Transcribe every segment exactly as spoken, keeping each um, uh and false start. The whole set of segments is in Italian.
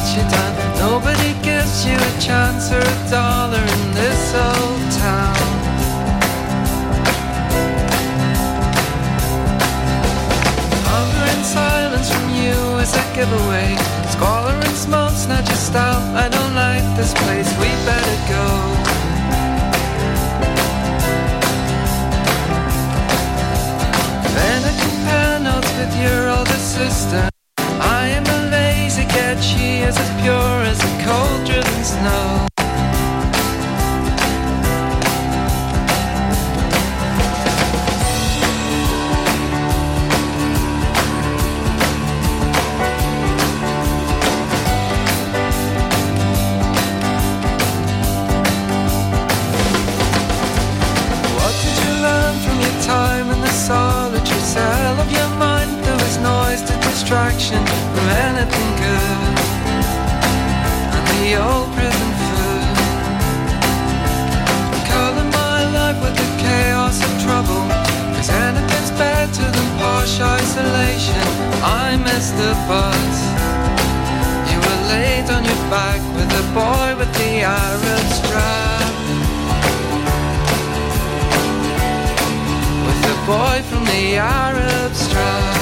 let you down. Nobody gives you a chance or a dollar in this old town. Hunger and silence from you is a giveaway. Squalor and smoke, snatch your style. I don't like this place, we better go. Then I compare notes with your older sister. I am a lazy cat, she is as pure as a cold driven snow. Solitary cell of your mind, there was noise to distraction from anything good, and the old prison food. Color my life with the chaos of trouble, cause anything's better than posh isolation. I missed the bus. You were laid on your back with a boy with the Arab strap. The boy from the Arab strap.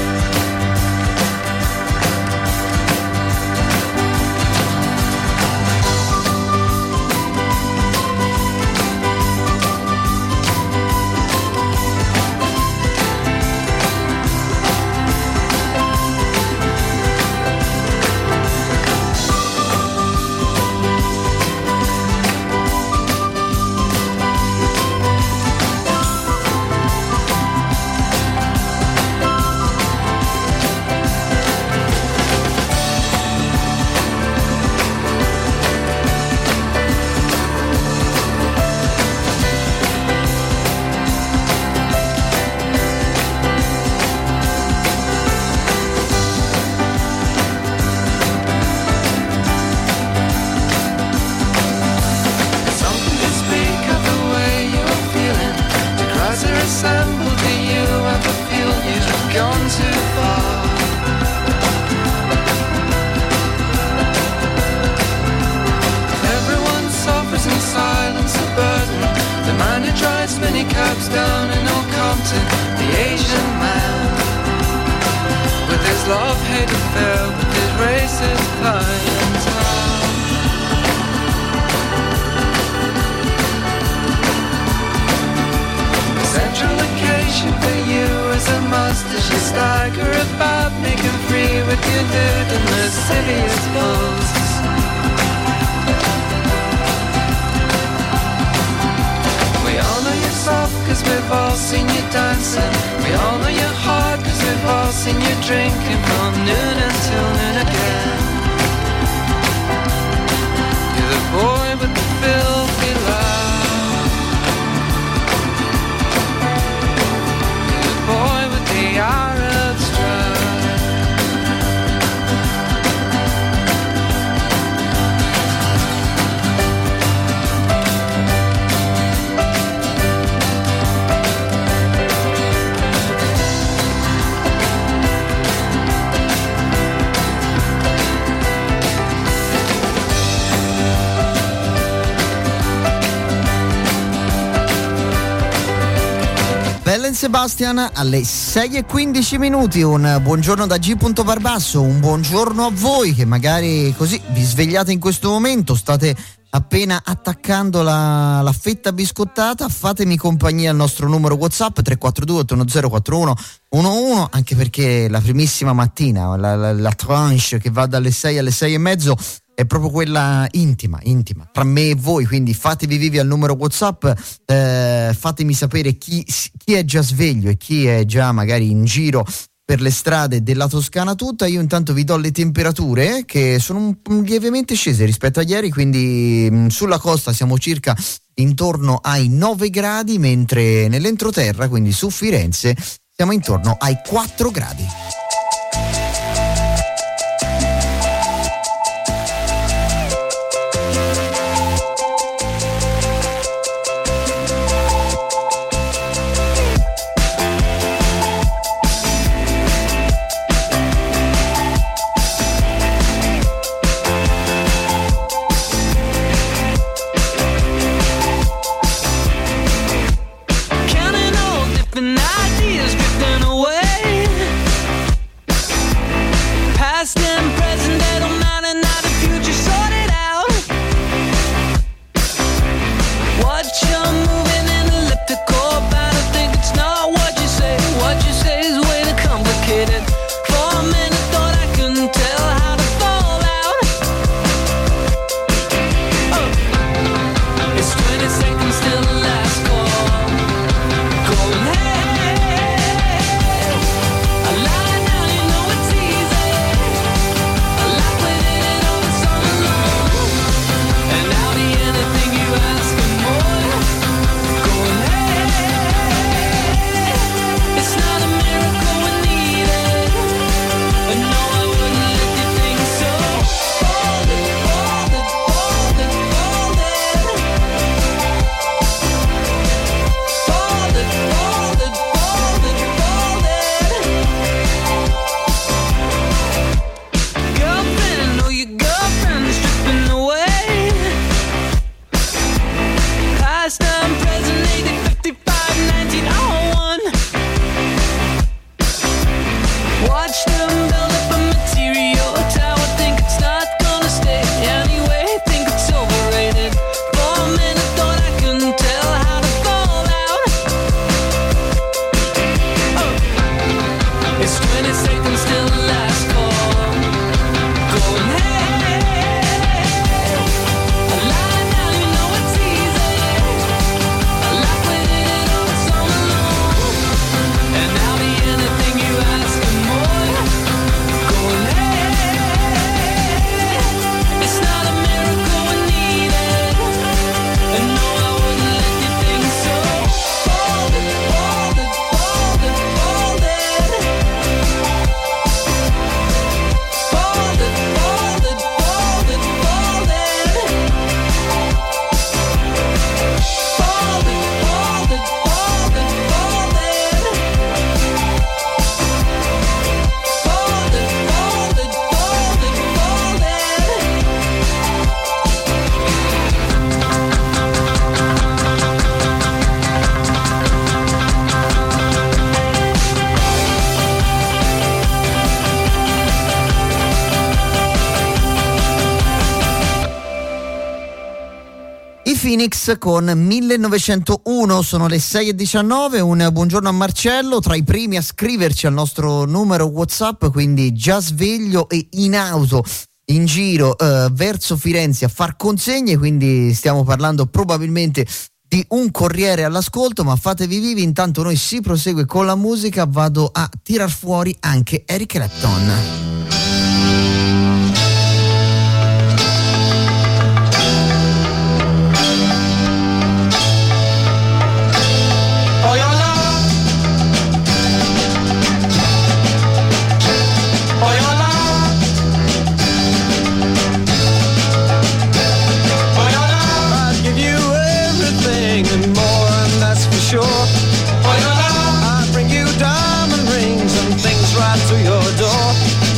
Sebastian alle sei e quindici minuti. Un buongiorno da G. Barbasso, un buongiorno a voi che magari così vi svegliate in questo momento, state appena attaccando la, la fetta biscottata. Fatemi compagnia al nostro numero WhatsApp tre quattro due otto uno zero quattro uno uno uno, anche perché la primissima mattina, la, la, la tranche che va dalle sei alle sei e mezzo è proprio quella intima, intima, tra me e voi, quindi fatevi vivi al numero WhatsApp, eh, fatemi sapere chi, chi è già sveglio e chi è già magari in giro per le strade della Toscana tutta. Io intanto vi do le temperature che sono un, un lievemente scese rispetto a ieri, quindi mh, sulla costa siamo circa intorno ai nove gradi, mentre nell'entroterra, quindi su Firenze, siamo intorno ai quattro gradi. slipping, ideas drifting away. Past and present, they don't matter now, the future sorted out. Watch you moving in elliptical, but I think it's not what you say. What you say is way too complicated. For a minute thought I couldn't tell how to fall out. Oh. It's twenty seconds till the last call. Going hey, I lie down, you know it's easy. I like when it all sung along. And I'll be anything you ask and more. Going hey, it's not a miracle we need it. And no, I wouldn't let you think so. Hold it, hold it, hold it, hold it. Hold it, hold it, hold it, hold it. Girlfriend, I know your girlfriend is stripping away. Past and present, eighty, fifty-five, nineteen oh one. Watch them build up a material tower, think it's not gonna stay anyway, think it's overrated. For a minute thought I couldn't tell how to fall out. Oh. It's twenty seconds till the last call. Going hey, I lie down, you know it's easy. I like when it all sung along. And I'll be anything you ask and more. Going hey, it's not a miracle we need it. And no, I wouldn't let you think so. Hold it, hold it, hold it, hold it. Hold it, hold it, hold it, hold it. Hold it, hold it, hold it, hold it. Hold it, hold it, hold it, hold I Phoenix con millenovecentouno, sono le sei e diciannove. Un buongiorno a Marcello, tra i primi a scriverci al nostro numero WhatsApp, quindi già sveglio e in auto in giro eh, verso Firenze a far consegne, quindi stiamo parlando probabilmente di un corriere all'ascolto, ma fatevi vivi, intanto noi si prosegue con la musica, vado a tirar fuori anche Eric Clapton. For your love, for your love, for your love, I'd give you everything and more, and that's for sure. For your love, I'd bring you diamond rings and things right to your door.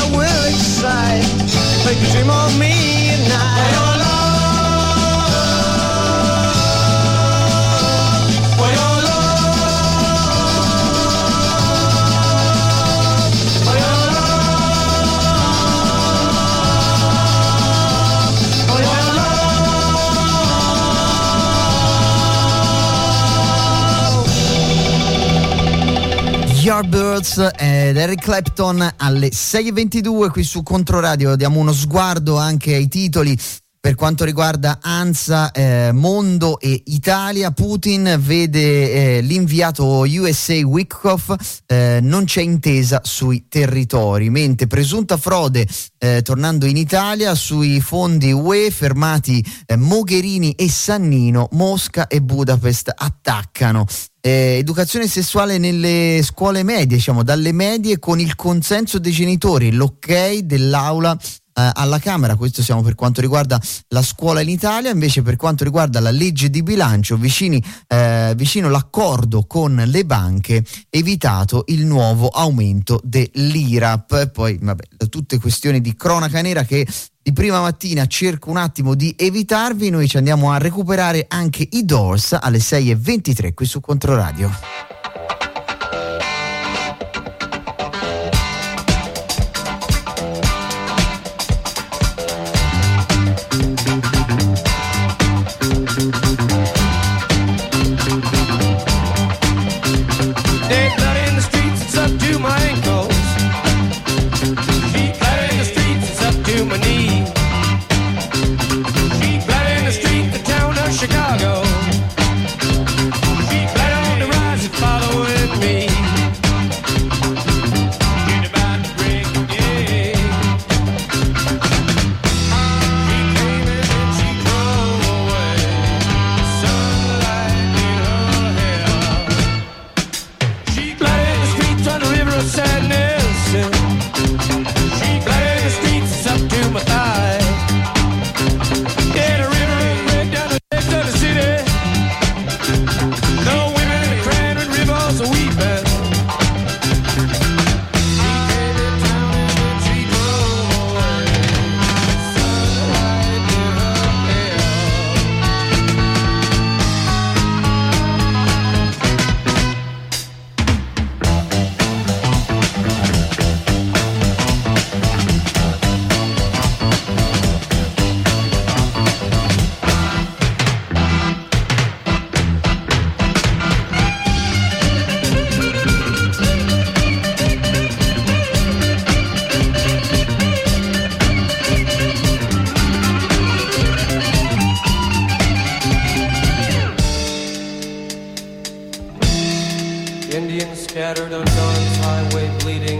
I will excite. Make you dream of me at night. For your love. Yardbirds ed Eric Clapton alle sei e ventidue qui su Controradio. Diamo uno sguardo anche ai titoli per quanto riguarda ANSA, eh, Mondo e Italia. Putin vede eh, l'inviato U S A Witkoff, eh, non c'è intesa sui territori, mentre presunta frode eh, tornando in Italia sui fondi U E, fermati eh, Mogherini e Sannino, Mosca e Budapest attaccano. Eh, educazione sessuale nelle scuole medie, diciamo dalle medie con il consenso dei genitori, l'ok dell'aula eh, alla Camera. Questo siamo per quanto riguarda la scuola in Italia. Invece per quanto riguarda la legge di bilancio, vicini, eh, vicino l'accordo con le banche, evitato il nuovo aumento dell'I R A P. Poi vabbè, tutte questioni di cronaca nera che di prima mattina cerco un attimo di evitarvi. Noi ci andiamo a recuperare anche i Doors alle sei e ventitré qui su Controradio. Chicago, feet flat on the rise and following me. You're about to break again. She came in and she drove away, sunlight in her hair. She flooded the streets on the river of sadness. She flooded the streets up to my thigh. Yeah, the river ran down the of the city. No women in the crowd and rivers are weeping. She came in town and she drove away. Sunlight in her hair. Indians scattered on Dawn's highway bleeding.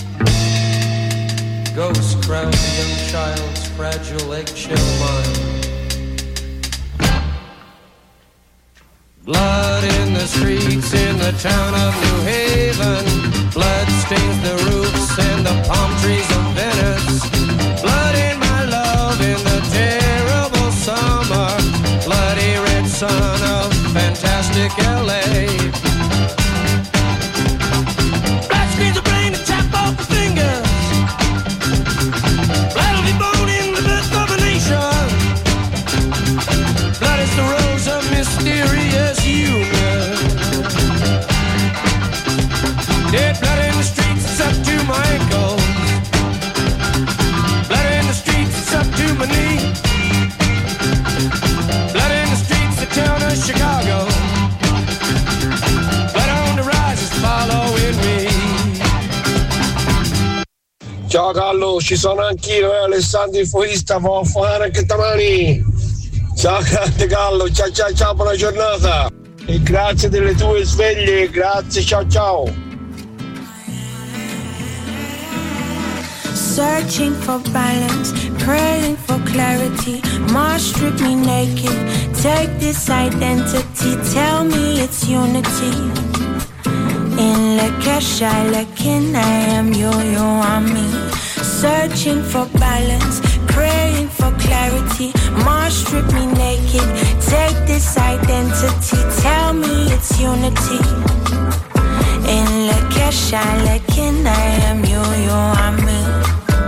Ghosts crowd the young child's fragile eggshell mind. Blood in the streets in the town of New Haven. Blood stains the roofs and the palm trees of Venice. Blood in my love in the terrible summer. Bloody red sun of fantastic L A. Needs a brain to chop off the fingers. Blood will be born in the birth of a nation. Blood is the rose of mysterious human. Dead blood in the streets, it's up to my ankles. Blood in the streets, it's up to my knee. Blood in the streets, the town of Chicago. Blood on the rise is following me. Ciao Carlo, ci sono anch'io, eh, Alessandro il fuorista, può fare anche domani. Ciao grande Carlo, ciao ciao ciao, buona giornata. E grazie delle tue sveglie, grazie, ciao ciao. Searching for balance, praying for clarity. Mars strip me naked, take this identity, tell me it's unity. In Lakesha, Lakin, I am you, you are me. Searching for balance, praying for clarity. Mars strip me naked, take this identity, tell me it's unity. In Lakesha, Lakin, I am you, you are me.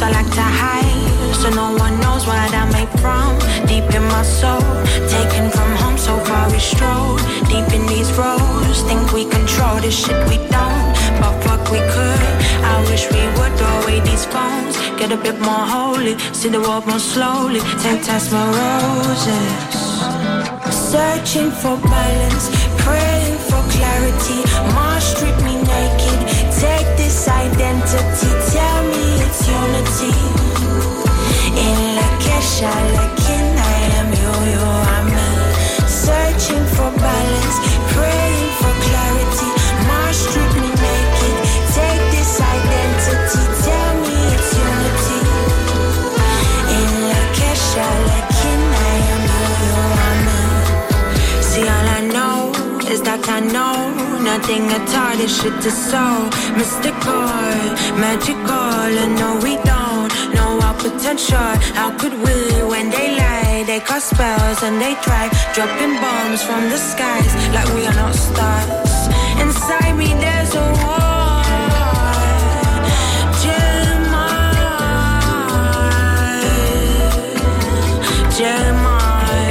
I like to hide, so no one knows what I'm made from. Deep in my soul, taken from home, so far we stroll. Deep in these roads, think we control this shit we don't, but fuck we could. I wish we would throw away these phones, get a bit more holy, see the world more slowly, take test my roses. Searching for balance, praying for clarity. Mars strip me naked, take this identity, tell me it's unity. In La Kesha, like in I am you, you are me. Searching for balance, praying for clarity. Mars strip me naked, take this identity, tell me it's unity. In La Kesha, like in I am you, you are me. See, all I know is that I know nothing at all, this shit is so mystical, magical, and no we don't know our potential. How could we, when they lie, they cast spells and they try dropping bombs from the skies like we are not stars. Inside me there's a war, Jeremiah, Jeremiah.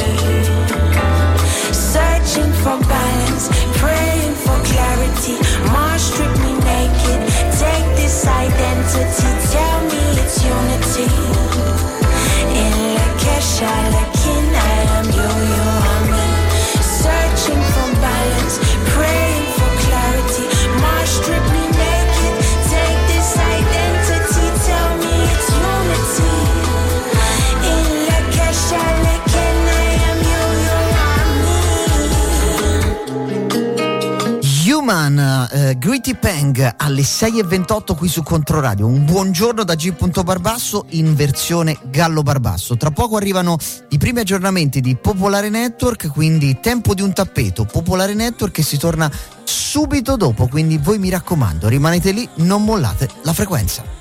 Searching for balance, praying for clarity. Mars strip me naked, take this identity, tell me it's unity. In La Kesha, like in I am you, you are me. Searching for balance, praying for clarity. Mars strip me naked, take this identity, tell me it's unity. In La Kesha, like in I am you, you are me. Human, eh, Gritty Peng alle sei e ventotto qui su Controradio. Un buongiorno da G. Barbasso in versione Gallo Barbasso. Tra poco arrivano i primi aggiornamenti di Popolare Network, quindi tempo di un tappeto. Popolare Network che si torna subito dopo, quindi voi mi raccomando, rimanete lì, non mollate la frequenza.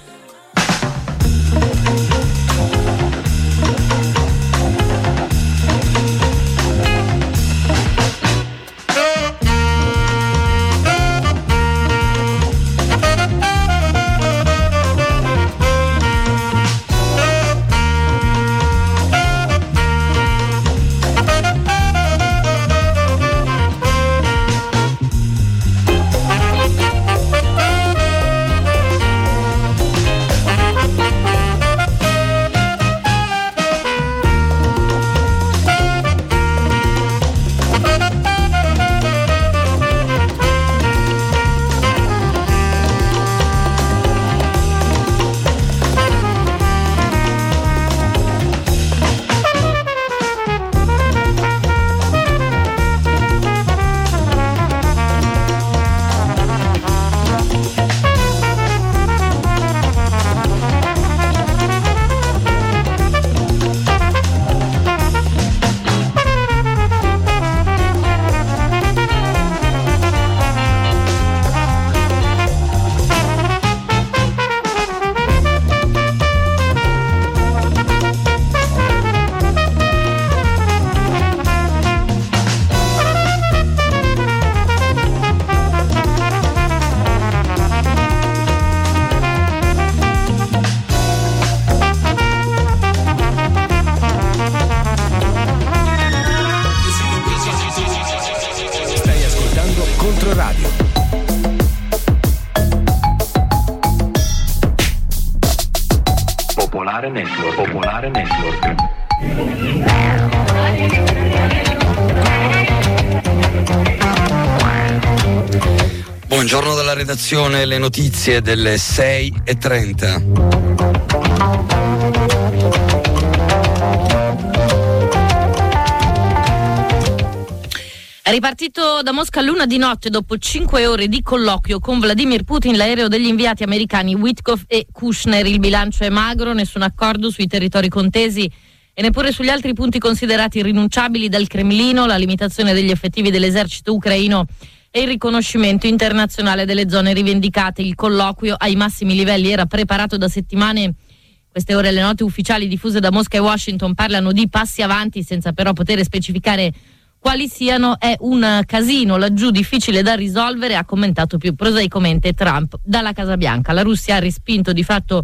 Popolare Network. Popolare Network. Buongiorno dalla redazione, le notizie delle sei e trenta. È ripartito da Mosca l'una di notte dopo cinque ore di colloquio con Vladimir Putin l'aereo degli inviati americani Witkoff e Kushner. Il bilancio è magro, nessun accordo sui territori contesi e neppure sugli altri punti considerati irrinunciabili dal Cremlino, la limitazione degli effettivi dell'esercito ucraino e il riconoscimento internazionale delle zone rivendicate. Il colloquio ai massimi livelli era preparato da settimane. Queste ore le note ufficiali diffuse da Mosca e Washington parlano di passi avanti senza però poter specificare quali siano. È un casino laggiù, difficile da risolvere, ha commentato più prosaicamente Trump dalla Casa Bianca. La Russia ha respinto di fatto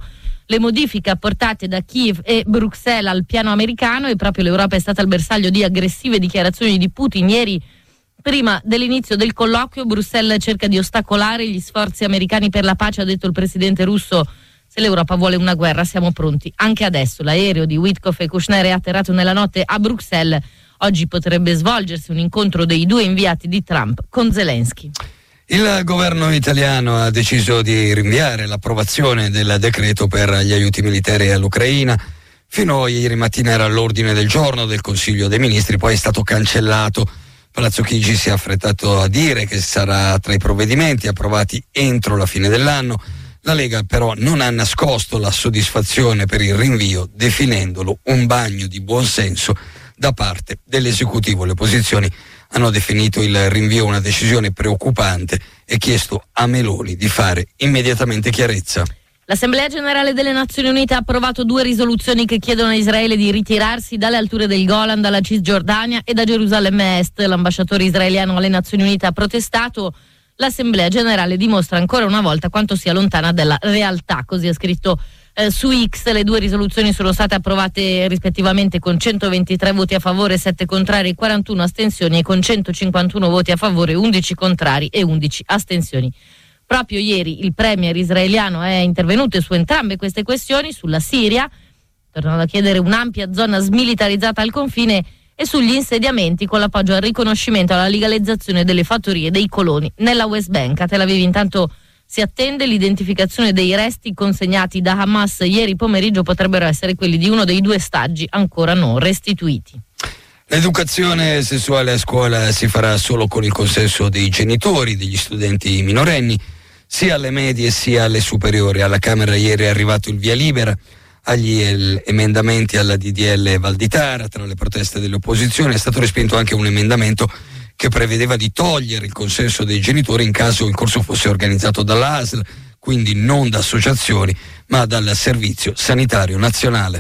le modifiche apportate da Kiev e Bruxelles al piano americano, e proprio l'Europa è stata il bersaglio di aggressive dichiarazioni di Putin. Ieri, prima dell'inizio del colloquio, Bruxelles cerca di ostacolare gli sforzi americani per la pace, ha detto il presidente russo. Se l'Europa vuole una guerra siamo pronti anche adesso. L'aereo di Witkoff e Kouchner è atterrato nella notte a Bruxelles. Oggi potrebbe svolgersi un incontro dei due inviati di Trump con Zelensky. Il governo italiano ha deciso di rinviare l'approvazione del decreto per gli aiuti militari all'Ucraina. Fino a ieri mattina era all'ordine del giorno del Consiglio dei Ministri, poi è stato cancellato. Palazzo Chigi si è affrettato a dire che sarà tra i provvedimenti approvati entro la fine dell'anno. La Lega però non ha nascosto la soddisfazione per il rinvio, definendolo un bagno di buonsenso da parte dell'esecutivo. Le opposizioni hanno definito il rinvio una decisione preoccupante e chiesto a Meloni di fare immediatamente chiarezza. L'Assemblea Generale delle Nazioni Unite ha approvato due risoluzioni che chiedono a Israele di ritirarsi dalle alture del Golan, dalla Cisgiordania e da Gerusalemme Est. L'ambasciatore israeliano alle Nazioni Unite ha protestato. L'Assemblea Generale dimostra ancora una volta quanto sia lontana dalla realtà, così ha scritto eh, su X. Le due risoluzioni sono state approvate rispettivamente con centoventitré voti a favore, sette contrari e quarantuno astensioni, e con centocinquantuno voti a favore, undici contrari e undici astensioni. Proprio ieri il premier israeliano è intervenuto su entrambe queste questioni, sulla Siria, tornando a chiedere un'ampia zona smilitarizzata al confine, e sugli insediamenti con l'appoggio al riconoscimento e alla legalizzazione delle fattorie dei coloni nella West Bank. A Tel Aviv intanto si attende l'identificazione dei resti consegnati da Hamas ieri pomeriggio, potrebbero essere quelli di uno dei due ostaggi ancora non restituiti. L'educazione sessuale a scuola si farà solo con il consenso dei genitori degli studenti minorenni, sia alle medie sia alle superiori. Alla Camera ieri è arrivato il via libera agli emendamenti alla D D L Valditara. Tra le proteste delle opposizioni è stato respinto anche un emendamento che prevedeva di togliere il consenso dei genitori in caso il corso fosse organizzato dall'A S L, quindi non da associazioni ma dal Servizio Sanitario Nazionale.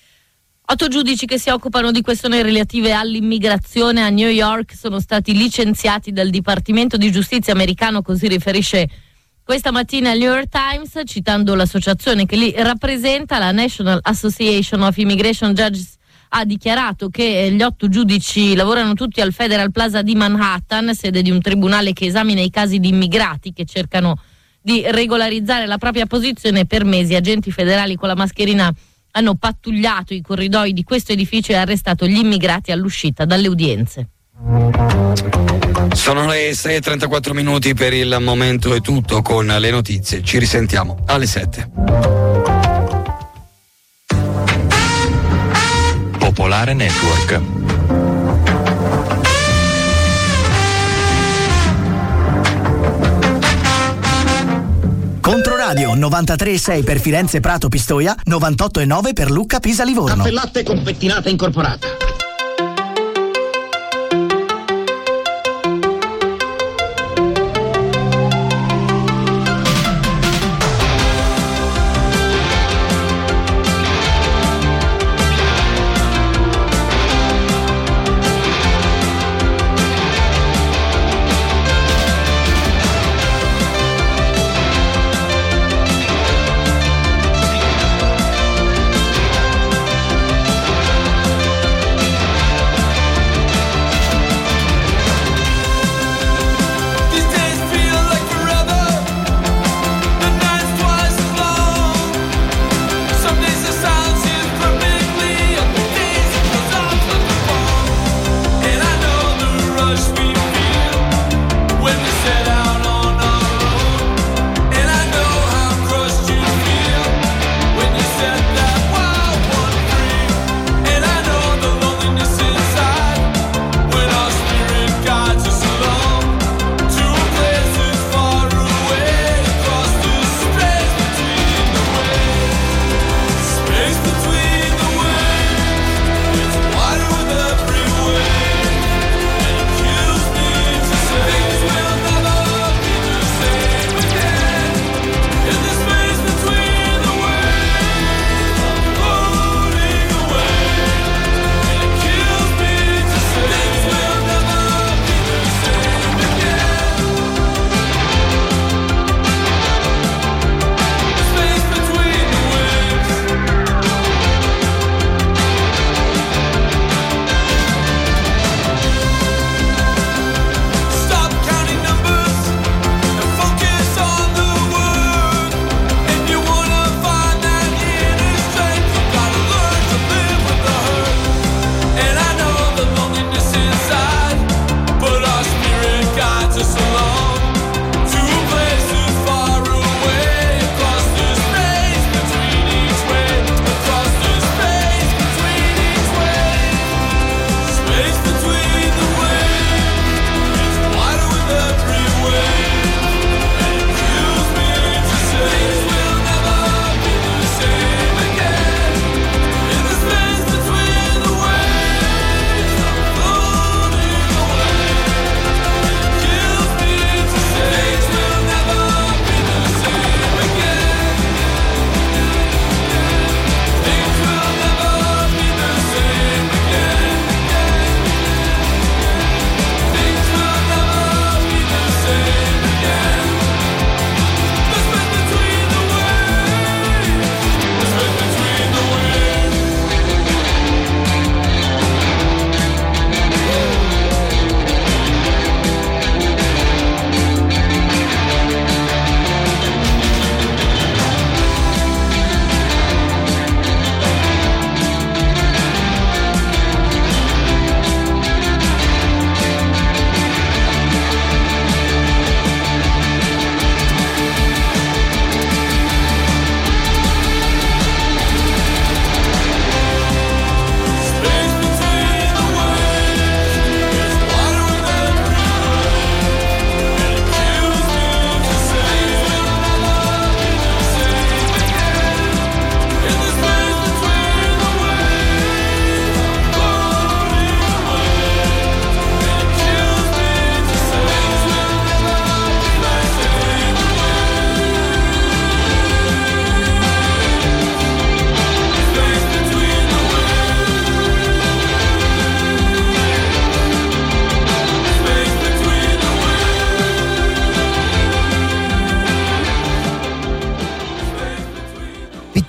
Otto giudici che si occupano di questioni relative all'immigrazione a New York sono stati licenziati dal Dipartimento di Giustizia americano, così riferisce questa mattina il New York Times, citando l'associazione che li rappresenta. La National Association of Immigration Judges ha dichiarato che gli otto giudici lavorano tutti al Federal Plaza di Manhattan, sede di un tribunale che esamina i casi di immigrati che cercano di regolarizzare la propria posizione. Per mesi agenti federali con la mascherina hanno pattugliato i corridoi di questo edificio e arrestato gli immigrati all'uscita dalle udienze. Sono le sei e trentaquattro minuti, per il momento è tutto con le notizie. Ci risentiamo alle sette. Popolare Network. Controradio novantatré virgola sei per Firenze, Prato, Pistoia, novantotto virgola nove per Lucca, Pisa, Livorno. Caffè latte con pettinata incorporata.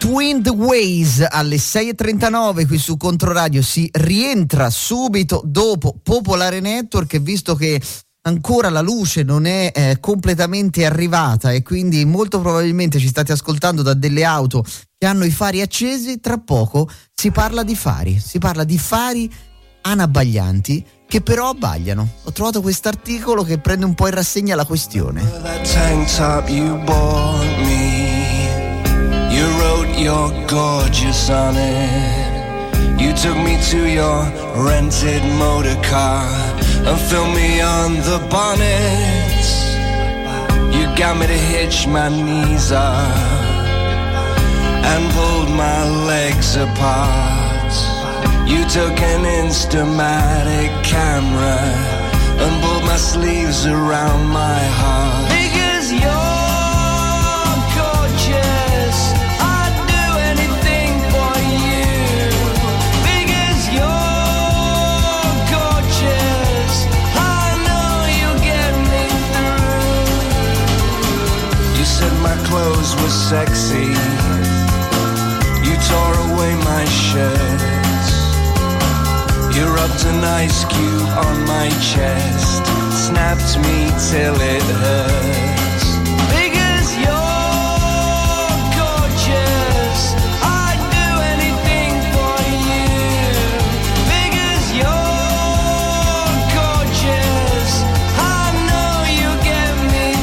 Twinned Ways alle sei e trentanove qui su Controradio. Si rientra subito dopo Popolare Network, e visto che ancora la luce non è eh, completamente arrivata e quindi molto probabilmente ci state ascoltando da delle auto che hanno i fari accesi, tra poco si parla di fari, si parla di fari anabbaglianti che però abbagliano. Ho trovato quest'articolo che prende un po' in rassegna la questione. That tank top you bought me, you wrote you're gorgeous on it. You took me to your rented motor car and filmed me on the bonnet. You got me to hitch my knees up and pulled my legs apart. You took an Instamatic camera and pulled my sleeves around my heart. Because you're gorgeous, I'd do anything for you. Because you're gorgeous, I know you'll get me through. You said my clothes were sexy, you tore away my shirt. You rubbed an ice cube on my chest, snapped me till it hurts. Because you're gorgeous, I'd do anything for you. Because you're gorgeous, I know you get me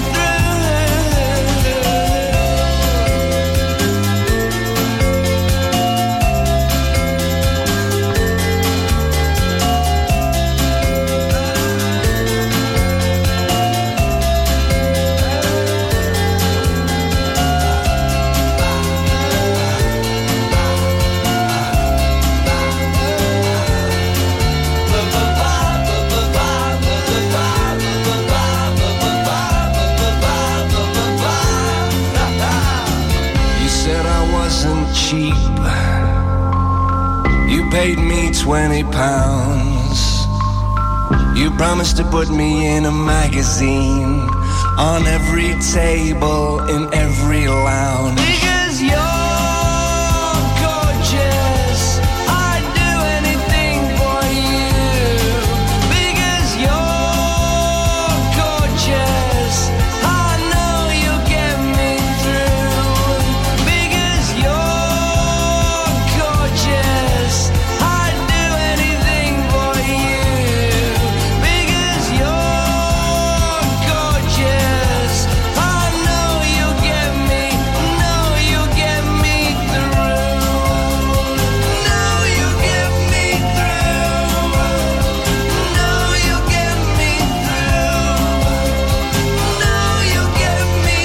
cheap. You paid me twenty pounds. You promised to put me in a magazine, on every table, in every lounge. Because you're gorgeous, I'd do anything for you. Because you're gorgeous, I know you'll get me through. Because you're gorgeous, I'd do anything for you. Because you're gorgeous, I know you'll get me, know you'll get me through. Know you'll get me through. Know you'll get me through. Know you'll get me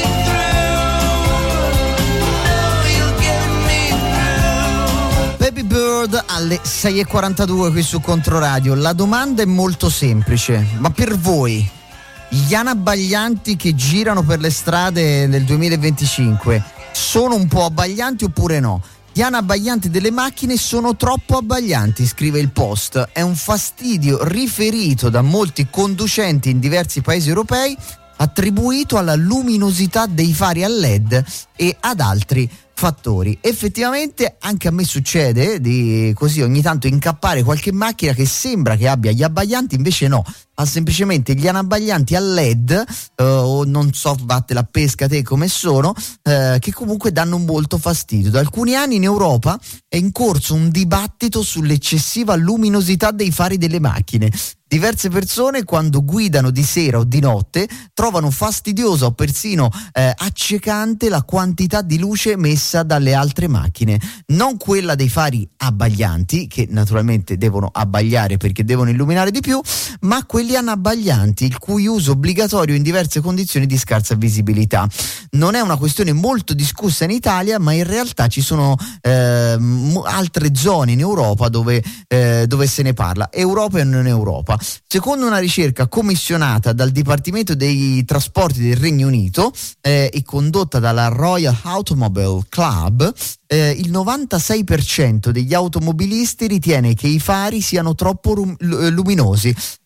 through. Know you'll get me through. Baby Bird alle sei e quarantadue qui su Controradio. La domanda è molto semplice, ma per voi gli anabbaglianti che girano per le strade nel duemilaventicinque sono un po' abbaglianti oppure no? Gli anabbaglianti delle macchine sono troppo abbaglianti, scrive il Post. È un fastidio riferito da molti conducenti in diversi paesi europei, attribuito alla luminosità dei fari a L E D e ad altri fattori. Effettivamente anche a me succede di così ogni tanto incappare qualche macchina che sembra che abbia gli abbaglianti, invece no, ha semplicemente gli anabbaglianti a L E D eh, o non so, vatte la pesca te come sono, eh, che comunque danno molto fastidio. Da alcuni anni in Europa è in corso un dibattito sull'eccessiva luminosità dei fari delle macchine. Diverse persone, quando guidano di sera o di notte, trovano fastidiosa o persino eh, accecante la quantità di luce emessa dalle altre macchine. Non quella dei fari abbaglianti, che naturalmente devono abbagliare perché devono illuminare di più, ma quelli anabbaglianti, il cui uso obbligatorio in diverse condizioni di scarsa visibilità. Non è una questione molto discussa in Italia, ma in realtà ci sono eh, m- altre zone in Europa dove, eh, dove se ne parla. Europa e non Europa. Secondo una ricerca commissionata dal Dipartimento dei Trasporti del Regno Unito eh, e condotta dalla Royal Automobile Club, eh, il novantasei per cento degli automobilisti ritiene che i fari siano troppo rum- luminosi. Il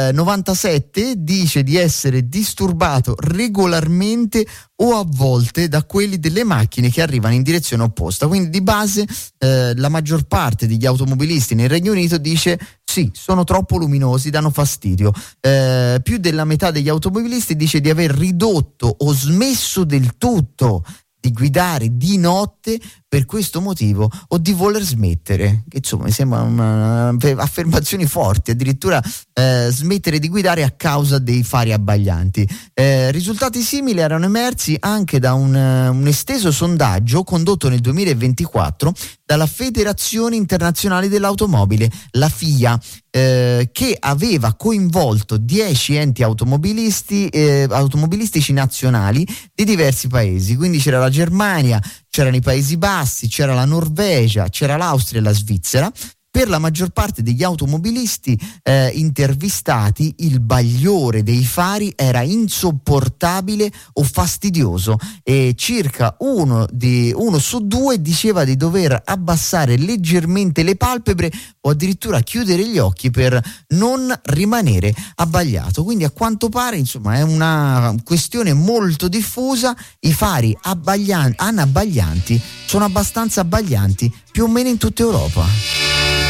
il novantasette dice di essere disturbato regolarmente o a volte da quelli delle macchine che arrivano in direzione opposta. Quindi di base eh, la maggior parte degli automobilisti nel Regno Unito dice sì, sono troppo luminosi, danno fastidio. Eh, più della metà degli automobilisti dice di aver ridotto o smesso del tutto di guidare di notte per questo motivo o di voler smettere, che insomma mi sembra una, affermazioni forti, addirittura eh, smettere di guidare a causa dei fari abbaglianti. Eh, risultati simili erano emersi anche da un, un esteso sondaggio condotto nel duemilaventiquattro dalla Federazione Internazionale dell'Automobile, la F I A, eh, che aveva coinvolto dieci enti automobilisti, eh, automobilistici nazionali di diversi paesi. Quindi c'era la Germania, c'erano i Paesi Bassi, c'era la Norvegia, c'era l'Austria e la Svizzera. Per la maggior parte degli automobilisti eh, intervistati il bagliore dei fari era insopportabile o fastidioso e circa uno, di, uno su due diceva di dover abbassare leggermente le palpebre o addirittura chiudere gli occhi per non rimanere abbagliato. Quindi a quanto pare insomma è una questione molto diffusa. I fari abbaglianti, anabbaglianti sono abbastanza abbaglianti più o meno in tutta Europa.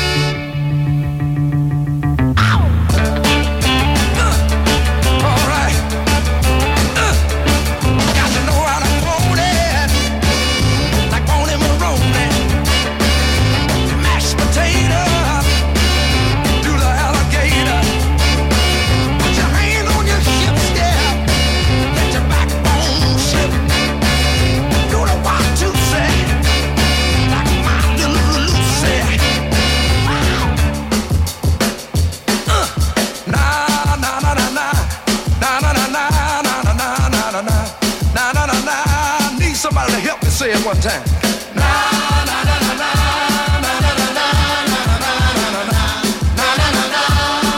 Say it one time. Na na na na na na na na na na na na na na.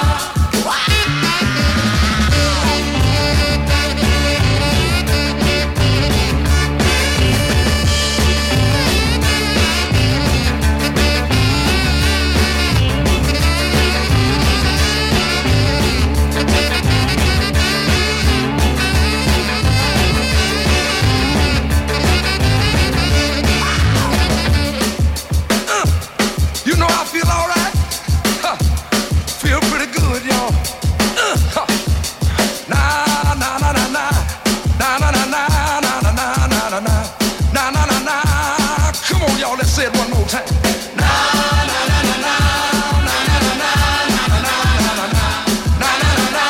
Say it one more time. Na na na na na na na na na na na na na na.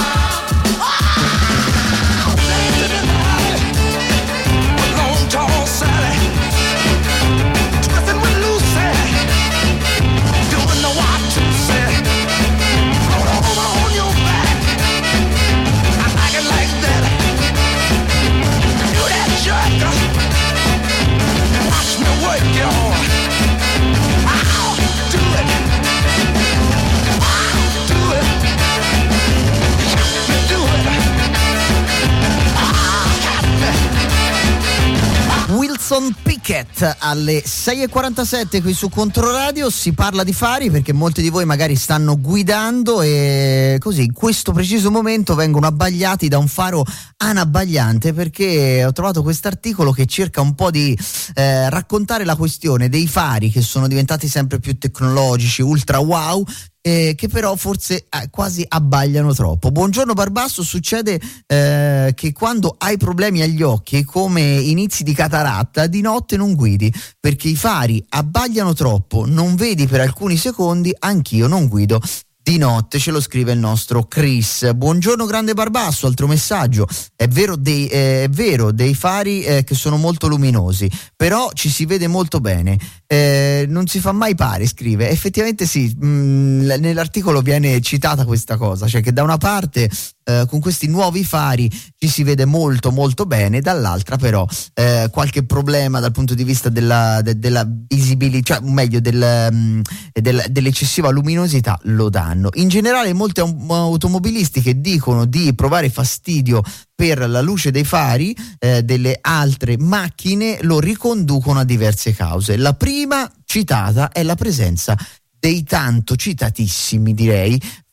Long tall Sally, twisting with Lucy, doing the what to say. Roll over on your back, I like it like that. Do that jerk. Watch me work, y'all. I'll do it. I'll do it. Have me do it. I'll have me. Wilson Pickett alle sei e quarantasette qui su Controradio. Si parla di fari perché molti di voi magari stanno guidando e così in questo preciso momento vengono abbagliati da un faro anabbagliante, perché ho trovato quest'articolo che cerca un po' di eh, raccontare la questione dei fari che sono diventati sempre più tecnologici, ultra wow, eh, che però forse eh, quasi abbagliano troppo. Buongiorno Barbasso, succede eh, che quando hai problemi agli occhi come inizi di cataratta di notte non guidi perché i fari abbagliano troppo, non vedi per alcuni secondi, anch'io non guido di notte, ce lo scrive il nostro Chris. Buongiorno grande Barbasso, altro messaggio, è vero dei, eh, è vero, dei fari eh, che sono molto luminosi, però ci si vede molto bene, eh, non si fa mai pari, scrive. Effettivamente sì, mh, nell'articolo viene citata questa cosa, cioè che da una parte eh, con questi nuovi fari ci si vede molto molto bene, dall'altra però eh, qualche problema dal punto di vista della, de, della visibilità, cioè meglio del, mh, del, dell'eccessiva luminosità lo danno. In generale molti automobilisti che dicono di provare fastidio per la luce dei fari eh, delle altre macchine lo riconducono a diverse cause. La prima citata è la presenza dei tanto citatissimi, direi,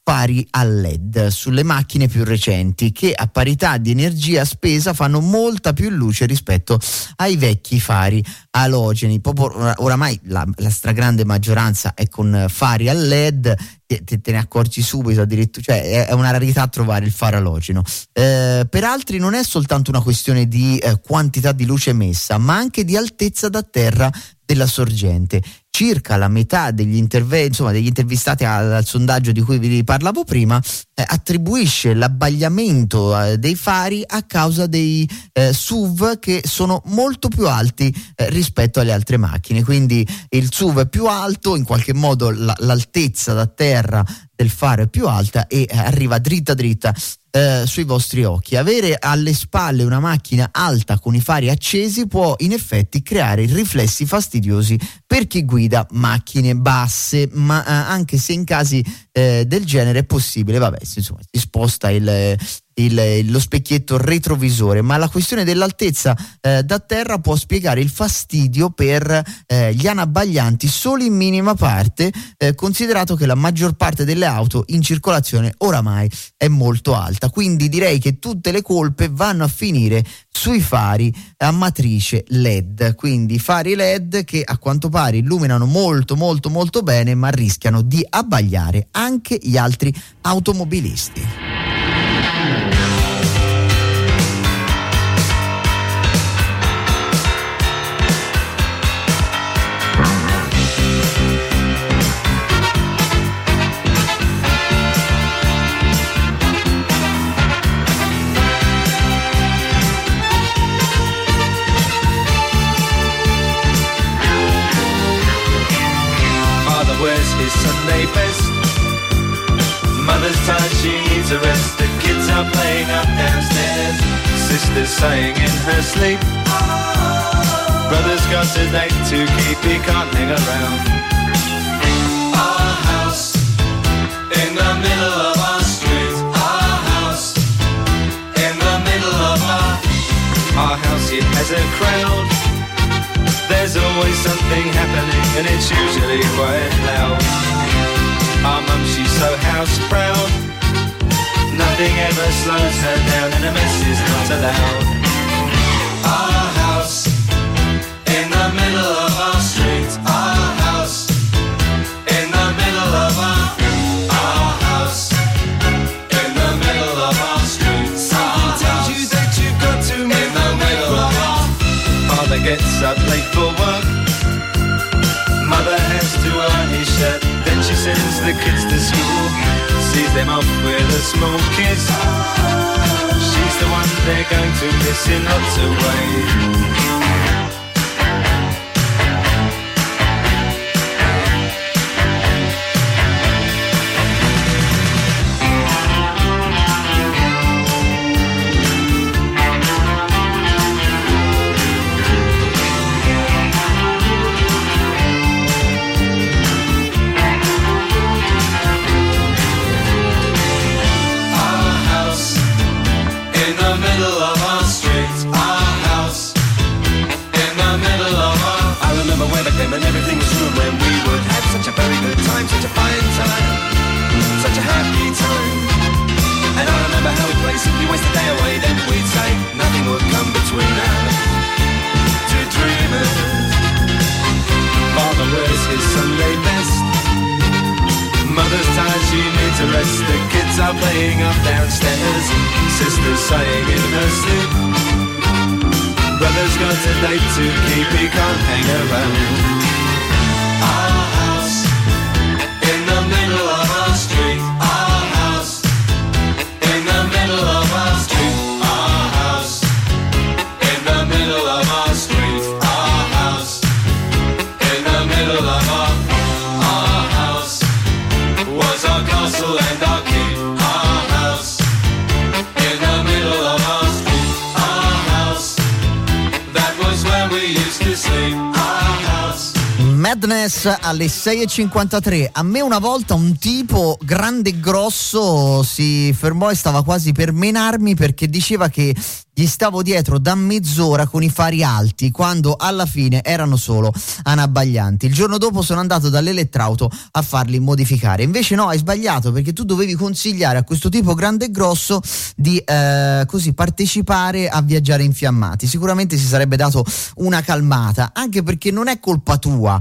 fari a L E D sulle macchine più recenti, che a parità di energia spesa fanno molta più luce rispetto ai vecchi fari alogeni. Proprio oramai la, la stragrande maggioranza è con fari a L E D, te, te ne accorgi subito addirittura, cioè è una rarità trovare il faro alogeno. Eh, per altri non è soltanto una questione di eh, quantità di luce emessa, ma anche di altezza da terra della sorgente. Circa la metà degli interve- insomma, degli intervistati al, al sondaggio di cui vi parlavo prima eh, attribuisce l'abbagliamento eh, dei fari a causa dei eh, S U V che sono molto più alti eh, rispetto alle altre macchine. Quindi il S U V è più alto, in qualche modo la, l'altezza da terra del faro è più alta e eh, arriva dritta dritta Eh, sui vostri occhi. Avere alle spalle una macchina alta con i fari accesi può in effetti creare riflessi fastidiosi per chi guida macchine basse, ma eh, anche se in casi eh, del genere è possibile, vabbè, insomma, si sposta il Il, lo specchietto retrovisore, ma la questione dell'altezza eh, da terra può spiegare il fastidio per eh, gli anabbaglianti solo in minima parte, eh, considerato che la maggior parte delle auto in circolazione oramai è molto alta. Quindi direi che tutte le colpe vanno a finire sui fari a matrice L E D, quindi fari L E D che a quanto pare illuminano molto molto molto bene, ma rischiano di abbagliare anche gli altri automobilisti. Sunday best. Mother's tired, she needs a rest. The kids are playing up downstairs. Sister's sighing in her sleep. Brother's got a date to keep, he can't hang around. Our house in the middle of our street. Our house in the middle of our Our house, it has a crowd. There's always something happening and it's usually quite loud. Our mum, she's so house proud. Nothing ever slows her down and a mess is not allowed. Our house in the middle of our street. Our house in the middle of our Our house in the middle of our street. Something tells you that you've got to move in the middle of our Father gets up late for work. Mother has to iron his shirt. Then she sends the kids to school, sees them off with a small kiss. She's the one they're going to miss in lots of ways. And everything was room when we would have such a very good time, such a fine time, such a happy time. And I remember how we'd play, simply waste the day away. Then we'd say nothing would come between us, two dreamers. Father wears his Sunday best. Mother's tired, she needs a rest. The kids are playing up downstairs. Sister's sighing in her sleep. Brother's got a date to keep, he can't hang around. Our house in the middle of our street. Our house in the middle of our street. Our house in the middle of our street. Our house in the middle of our Our house was our castle and our keep. Our house in the middle of our street. Our house, that was where we used to sleep. Our house. Madness alle sei e cinquantatré. A me una volta un tipo grande e grosso si fermò e stava quasi per menarmi perché diceva che gli stavo dietro da mezz'ora con i fari alti, quando alla fine erano solo anabbaglianti. Il giorno dopo sono andato dall'elettrauto a farli modificare. Invece no, hai sbagliato, perché tu dovevi consigliare a questo tipo grande e grosso di eh, così partecipare a viaggiare infiammati. Sicuramente si sarebbe dato una calmata, anche perché non è colpa tua,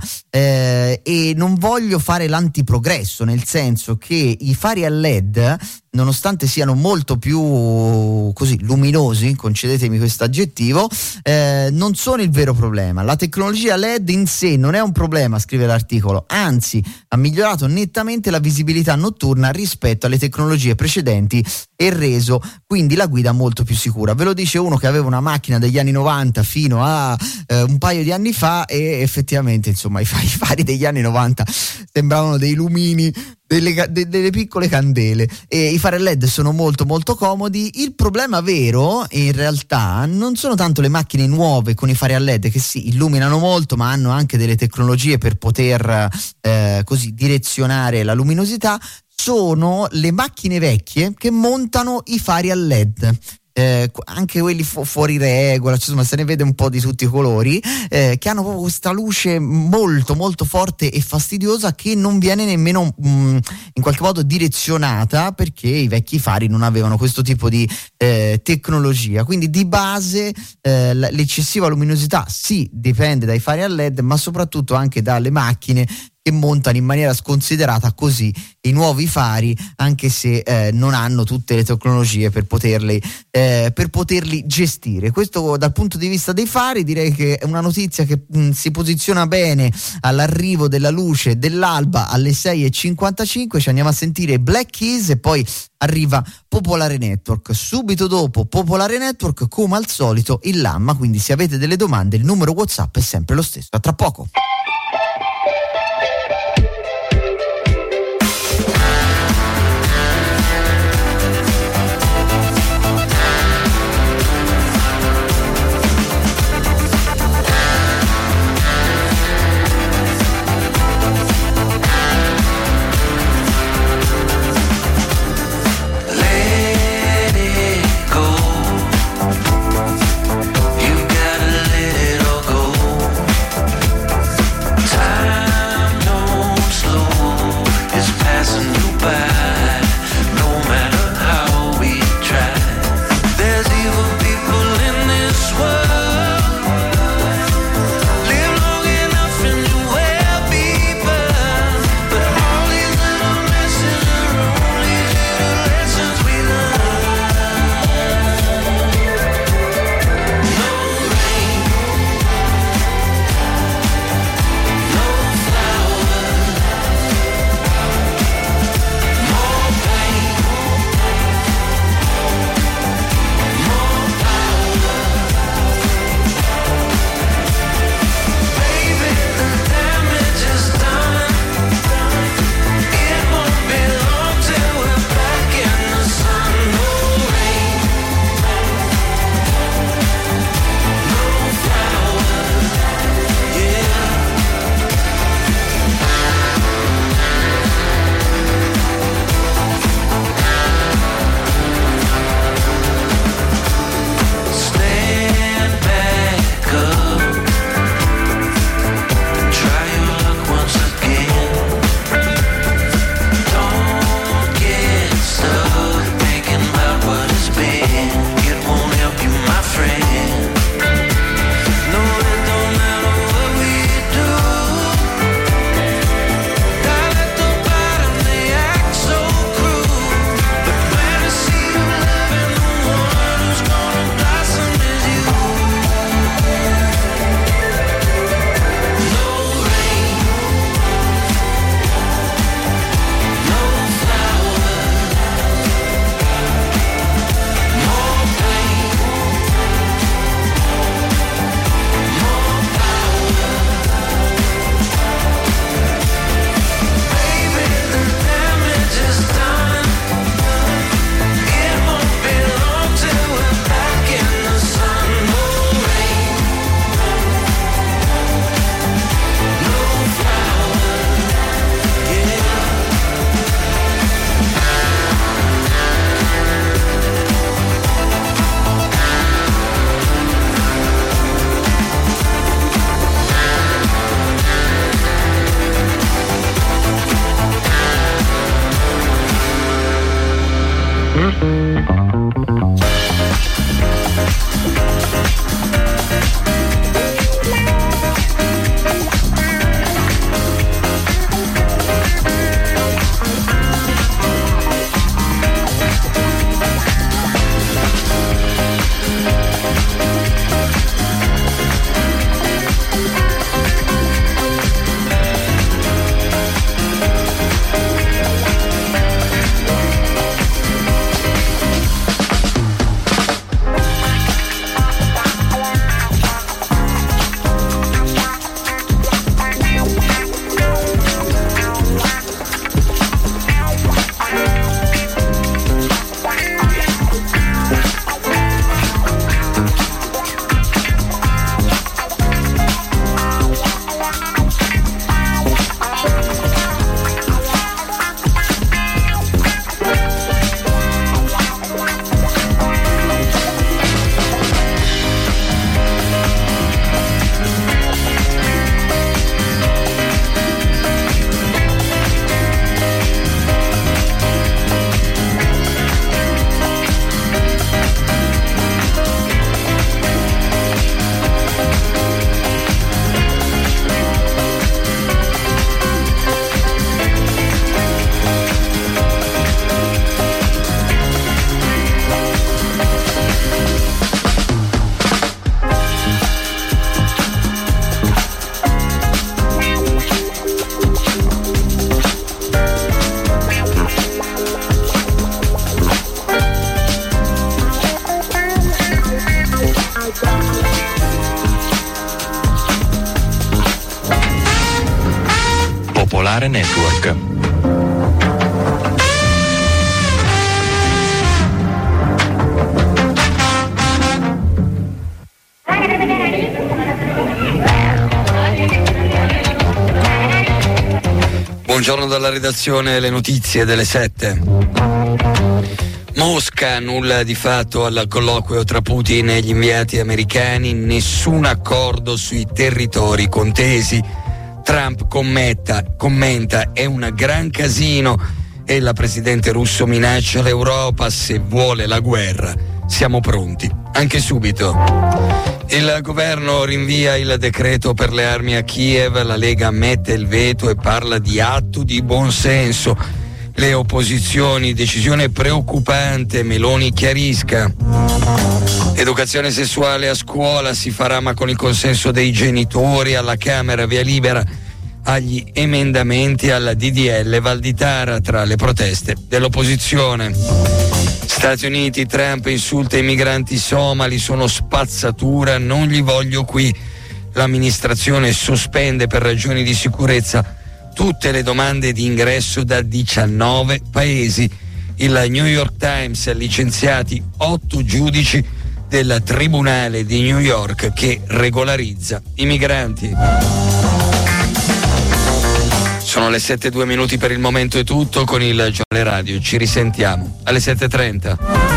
eh, e non voglio fare l'antiprogresso, nel senso che i fari a led, nonostante siano molto più così luminosi, concedetemi questo aggettivo, eh, non sono il vero problema. La tecnologia led in sé non è un problema, scrive l'articolo, anzi ha migliorato nettamente la visibilità notturna rispetto alle tecnologie precedenti e reso quindi la guida molto più sicura. Ve lo dice uno che aveva una macchina degli anni novanta fino a eh, un paio di anni fa, e effettivamente insomma i fari, i fari degli anni novanta sembravano dei lumini, Delle, de, delle piccole candele, e i fari a led sono molto molto comodi. Il problema vero in realtà non sono tanto le macchine nuove con i fari a led, che sì, illuminano molto, ma hanno anche delle tecnologie per poter eh, così direzionare la luminosità. Sono le macchine vecchie che montano i fari a led. Eh, anche quelli fu- fuori regola, insomma se ne vede un po' di tutti i colori, eh, che hanno proprio questa luce molto molto forte e fastidiosa, che non viene nemmeno mh, in qualche modo direzionata, perché i vecchi fari non avevano questo tipo di eh, tecnologia. Quindi di base eh, l'eccessiva luminosità sì dipende dai fari a led, ma soprattutto anche dalle macchine che montano in maniera sconsiderata così i nuovi fari, anche se eh, non hanno tutte le tecnologie per poterli, eh, per poterli gestire. Questo dal punto di vista dei fari direi che è una notizia che mh, si posiziona bene all'arrivo della luce dell'alba alle sei e cinquantacinque. Ci andiamo a sentire Black Keys e poi arriva Popolare Network. Subito dopo Popolare Network, come al solito, il Lamma. Quindi se avete delle domande il numero WhatsApp è sempre lo stesso. A tra poco. You gotta let it all go. Popolare Network. Buongiorno dalla redazione, le notizie delle sette. Mosca, nulla di fatto al colloquio tra Putin e gli inviati americani, nessun accordo sui territori contesi. Trump commenta, commenta, è un gran casino e il presidente russo minaccia l'Europa, se vuole la guerra siamo pronti, anche subito. Il governo rinvia il decreto per le armi a Kiev, la Lega mette il veto e parla di atto di buonsenso. Le opposizioni, decisione preoccupante, Meloni chiarisca. Educazione sessuale a scuola si farà ma con il consenso dei genitori, alla Camera via libera agli emendamenti alla D D L Valditara tra le proteste dell'opposizione. Stati Uniti, Trump insulta i migranti somali, sono spazzatura, non li voglio qui. L'amministrazione sospende per ragioni di sicurezza tutte le domande di ingresso da diciannove paesi. Il New York Times, licenziati otto giudici del Tribunale di New York che regolarizza i migranti. Sono le sette e due minuti per il momento, è tutto con il Giornale Radio. Ci risentiamo alle sette e trenta.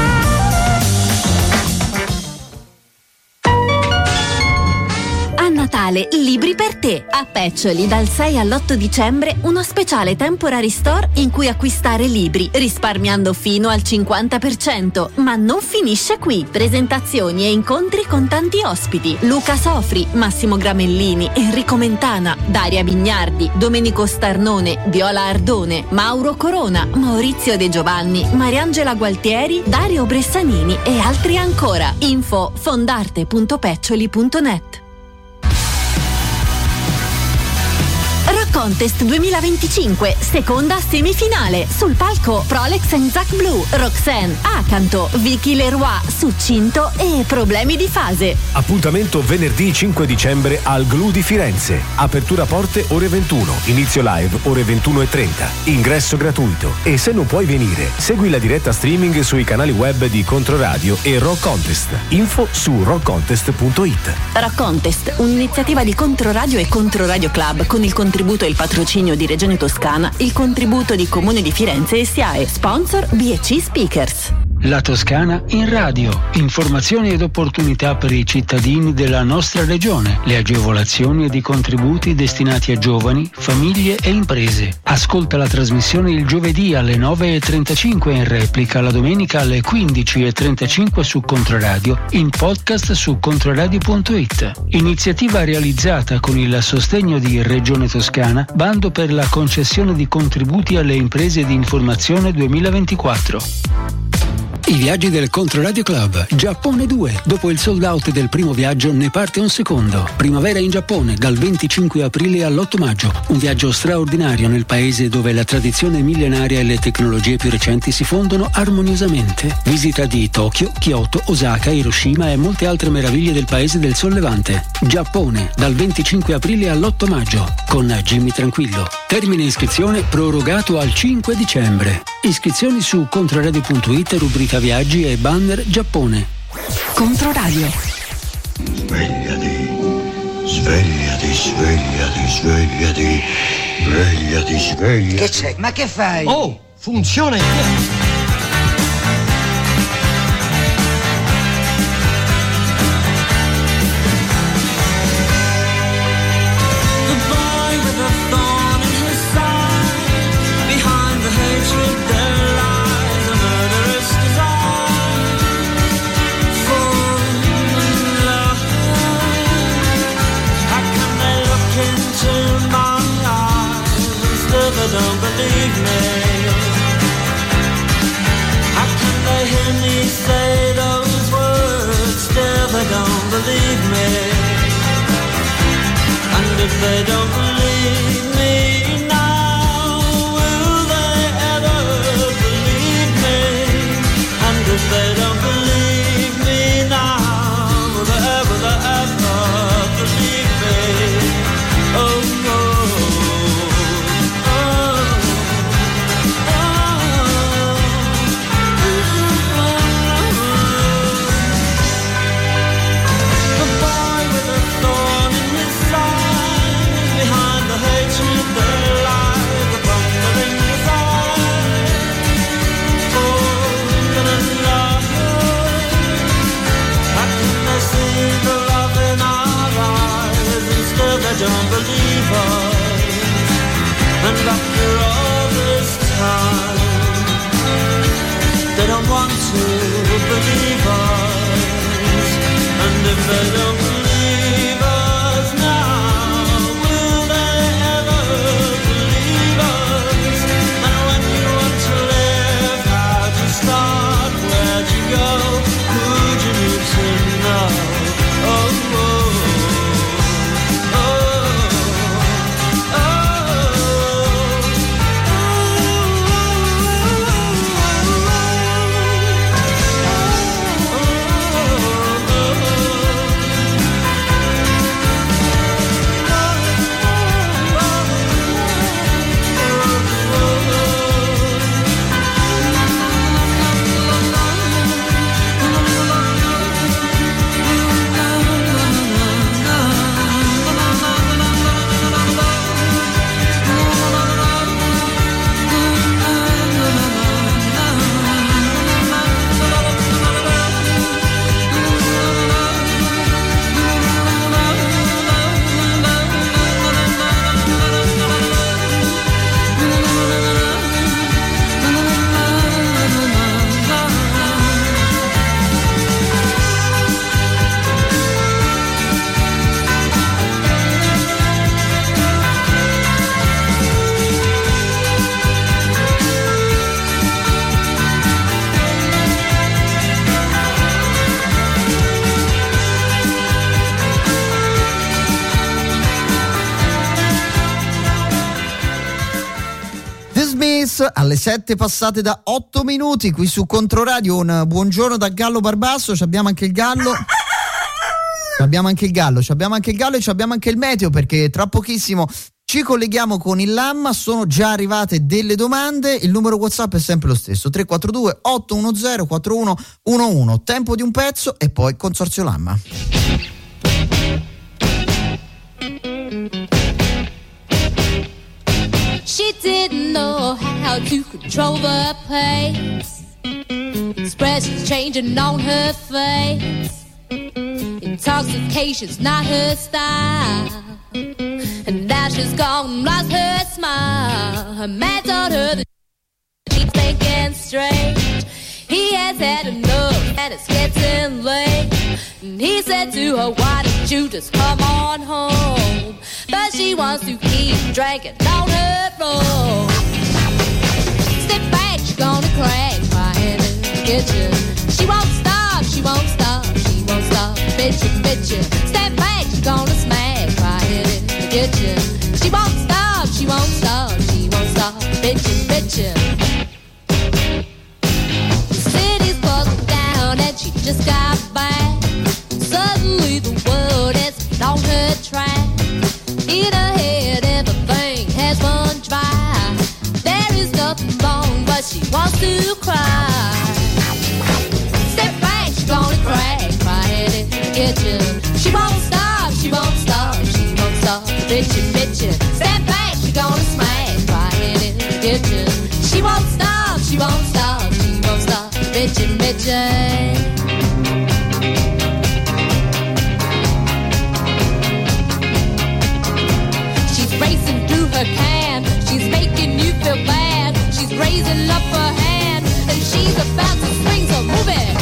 Natale, libri per te. A Peccioli dal sei all'otto dicembre uno speciale temporary store in cui acquistare libri risparmiando fino al cinquanta per cento. Ma non finisce qui. Presentazioni e incontri con tanti ospiti: Luca Sofri, Massimo Gramellini, Enrico Mentana, Daria Bignardi, Domenico Starnone, Viola Ardone, Mauro Corona, Maurizio De Giovanni, Mariangela Gualtieri, Dario Bressanini e altri ancora. Info fondarte punto peccioli punto net. Rock Contest duemilaventicinque, seconda semifinale. Sul palco Prolex and Zac Blue, Roxanne, Acanto, Vicky Leroy, Succinto e Problemi di fase. Appuntamento venerdì cinque dicembre al Glu di Firenze. Apertura porte ore ventuno, inizio live ore ventuno e trenta. Ingresso gratuito. E se non puoi venire, segui la diretta streaming sui canali web di Controradio e Rock Contest. Info su rock contest punto it. Rock Contest, un'iniziativa di Controradio e Controradio Club con il contributo e il patrocinio di Regione Toscana, il contributo di Comune di Firenze e SIAE. Sponsor B e C Speakers. La Toscana in radio. Informazioni ed opportunità per i cittadini della nostra regione. Le agevolazioni ed i contributi destinati a giovani, famiglie e imprese. Ascolta la trasmissione il giovedì alle nove e trentacinque in replica, la domenica alle quindici e trentacinque su Controradio, in podcast su controradio punto it. Iniziativa realizzata con il sostegno di Regione Toscana, bando per la concessione di contributi alle imprese di informazione duemilaventiquattro. I viaggi del Controradio Club. Giappone due. Dopo il sold out del primo viaggio ne parte un secondo. Primavera in Giappone dal venticinque aprile all'otto maggio. Un viaggio straordinario nel paese dove la tradizione millenaria e le tecnologie più recenti si fondono armoniosamente. Visita di Tokyo, Kyoto, Osaka, Hiroshima e molte altre meraviglie del paese del Sollevante. Giappone dal venticinque aprile all'otto maggio con Jimmy Tranquillo. Termine iscrizione prorogato al cinque dicembre. Iscrizioni su controradio punto it, rubrica viaggi e banner Giappone. Controradio. Svegliati, svegliati, svegliati, svegliati, svegliati, svegliati. Che c'è? Ma che fai? Oh, funziona in pieno. Don't believe me. How can they hear me say those words? Still they don't believe me. And if they don't believe me now, will they ever believe me? And if they don't believe me now, will they ever, will they ever believe me? Oh no. after all this time. They don't want to believe us, and if they don't believe us now, will they ever believe us? And when you want to live, how'd you start? Where'd you go? Who'd you need to know? Oh, oh, oh, oh, alle sette passate da otto minuti qui su Controradio. Un buongiorno da Gallo Barbasso. Ci abbiamo anche il gallo. Ci abbiamo anche il gallo, ci abbiamo anche il gallo e ci abbiamo anche il meteo, perché tra pochissimo ci colleghiamo con il Lamma. Sono già arrivate delle domande. Il numero WhatsApp è sempre lo stesso: tre quattro due otto uno zero quattro uno uno uno. Tempo di un pezzo e poi Consorzio Lamma. She didn't know how to control the pace. Expressions changing on her face. Intoxication's not her style. And now she's gone, lost her smile. Her man told her that she's thinking straight. He has had enough and it's getting late. And he said to her, why don't you just come on home? But she wants to keep drinking on her road. Step back, she's gonna crash my head in the kitchen. She won't stop, she won't stop, she won't stop bitchin', bitchin'. Step back, she's gonna smash my head in the kitchen. She won't stop, she won't stop, she won't stop bitchin', bitchin'. City's buzzing down and she just got back. Suddenly the world is on her track. In her head everything has run dry. There is nothing wrong but she wants to cry. Step back, she's gonna crash my head in the kitchen. She won't stop, she won't stop, she won't stop bitchin', bitchin'. Step back, she's gonna smash my head in the kitchen. She won't stop, she won't stop, she won't stop bitchin', bitchin'. Racing through her can, she's making you feel bad. She's raising up her hand and she's about to swing, so move it.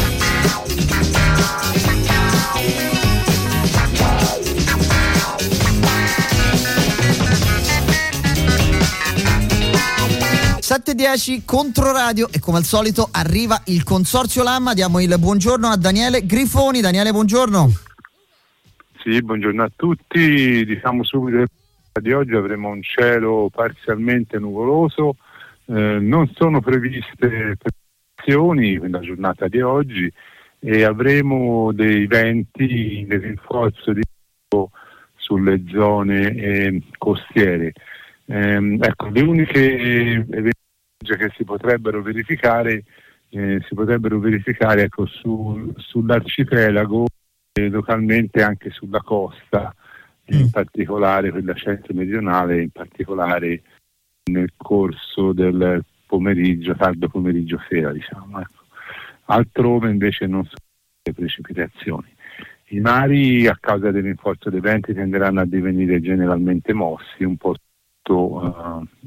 sette e dieci Controradio e come al solito arriva il Consorzio Lamma. Diamo il buongiorno a Daniele Grifoni. Daniele, buongiorno. Sì, buongiorno a tutti. Diciamo subito di oggi avremo un cielo parzialmente nuvoloso, eh, non sono previste precipitazioni nella giornata di oggi e avremo dei venti in rinforzo di sulle zone eh, costiere. Eh, ecco, le uniche eventi che si potrebbero verificare eh, si potrebbero verificare ecco, su, sull'arcipelago e localmente anche sulla costa, in particolare quella centro-meridionale, in particolare nel corso del pomeriggio, tardo pomeriggio sera, diciamo. Ecco. Altrove invece non sono le precipitazioni. I mari, a causa del rinforzo dei venti, tenderanno a divenire generalmente mossi, un po' sotto, uh, sotto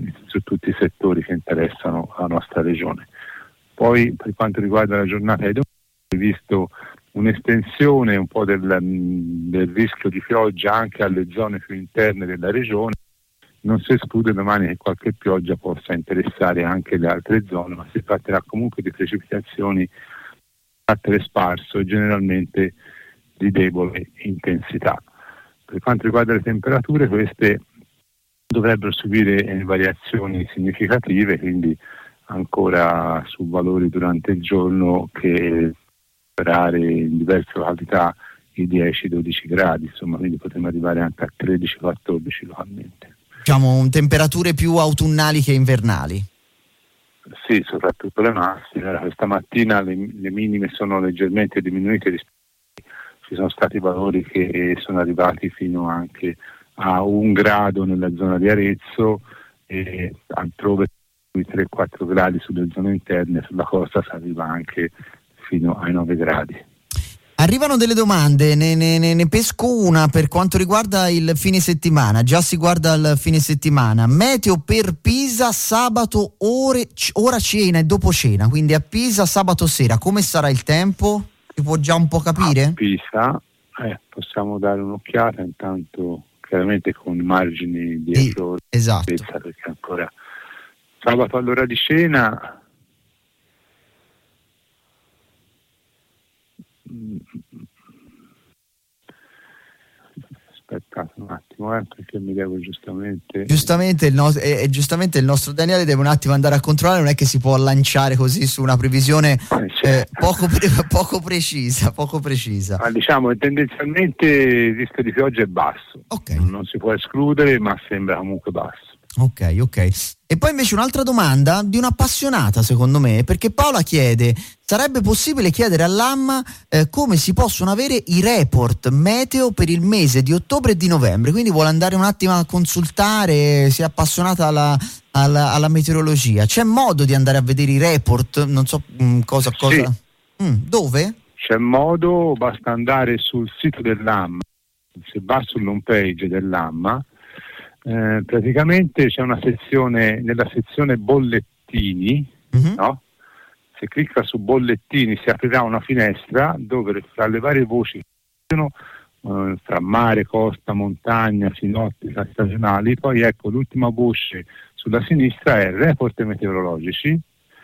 tutti i settori che interessano la nostra regione. Poi per quanto riguarda la giornata di domani, ho visto un'estensione un po' del, del rischio di pioggia anche alle zone più interne della regione. Non si esclude domani che qualche pioggia possa interessare anche le altre zone, ma si tratterà comunque di precipitazioni di carattere sparso e generalmente di debole intensità. Per quanto riguarda le temperature, queste dovrebbero subire variazioni significative, quindi ancora su valori durante il giorno che superare in diverse località i dieci dodici gradi, insomma, quindi potremmo arrivare anche a tredici quattordici localmente. Diciamo temperature più autunnali che invernali. Sì, soprattutto le massime. Questa mattina le, le minime sono leggermente diminuite rispetto. Ci sono stati valori che sono arrivati fino anche a un grado nella zona di Arezzo e altrove tre quattro gradi sulle zone interne, sulla costa si arriva anche fino ai nove gradi. Arrivano delle domande, ne, ne, ne pesco una per quanto riguarda il fine settimana, già si guarda il fine settimana. Meteo per Pisa sabato ore, ora cena e dopo cena, quindi a Pisa sabato sera, come sarà il tempo? Si può già un po' capire? A Pisa eh, possiamo dare un'occhiata intanto, chiaramente con margini di errore, esatto, perché ancora sabato all'ora di cena aspettate un attimo eh, perché mi devo giustamente giustamente il, no- eh, giustamente il nostro Daniele deve un attimo andare a controllare, non è che si può lanciare così su una previsione eh, certo. eh, poco, pre- poco precisa poco precisa ah, diciamo tendenzialmente il rischio di pioggia è basso, okay. Non si può escludere, ma sembra comunque basso. Ok, ok. E poi invece un'altra domanda di un'appassionata, secondo me, perché Paola chiede: sarebbe possibile chiedere all'A M eh, come si possono avere i report meteo per il mese di ottobre e di novembre? Quindi vuole andare un attimo a consultare, si è appassionata alla, alla, alla meteorologia. C'è modo di andare a vedere i report? Non so mh, cosa cosa. Sì. Mm, dove? C'è modo, basta andare sul sito dell'A M. Se va sull'home page dell'A M, Eh, praticamente c'è una sezione, nella sezione bollettini, mm-hmm. no? Se clicca su bollettini si aprirà una finestra dove fra le varie voci eh, fra mare, costa, montagna, sinottica, stagionali, poi ecco l'ultima voce sulla sinistra è report meteorologici.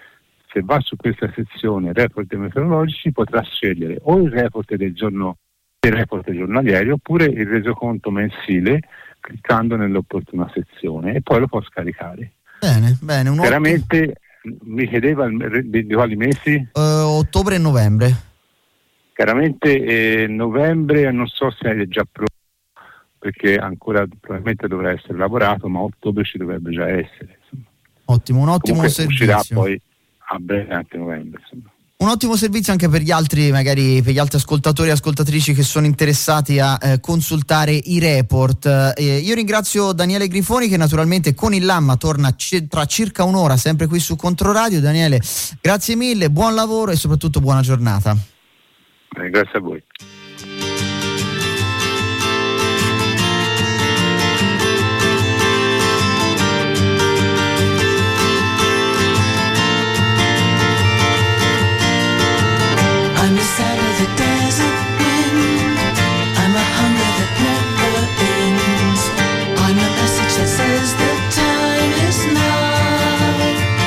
Se va su questa sezione report meteorologici potrà scegliere o il report del giorno, il report giornaliero, oppure il resoconto mensile, cliccando nell'opportuna sezione, e poi lo può scaricare. Bene, bene. Un Chiaramente ottimo. Mi chiedeva di, di quali mesi? Uh, ottobre e novembre. Chiaramente eh, novembre non so se è già pronto, perché ancora probabilmente dovrà essere lavorato, ma ottobre ci dovrebbe già essere. Insomma. Ottimo, un ottimo Comunque servizio. Uscirà poi a breve anche novembre, insomma. Un ottimo servizio anche per gli altri, magari per gli altri ascoltatori e ascoltatrici che sono interessati a eh, consultare i report. Eh, io ringrazio Daniele Grifoni, che naturalmente con il Lamma torna c- tra circa un'ora sempre qui su Controradio. Daniele, grazie mille, buon lavoro e soprattutto buona giornata. Eh, grazie a voi. I'm the sound of the desert wind. I'm a hunger that never ends. I'm a message that says the time is now.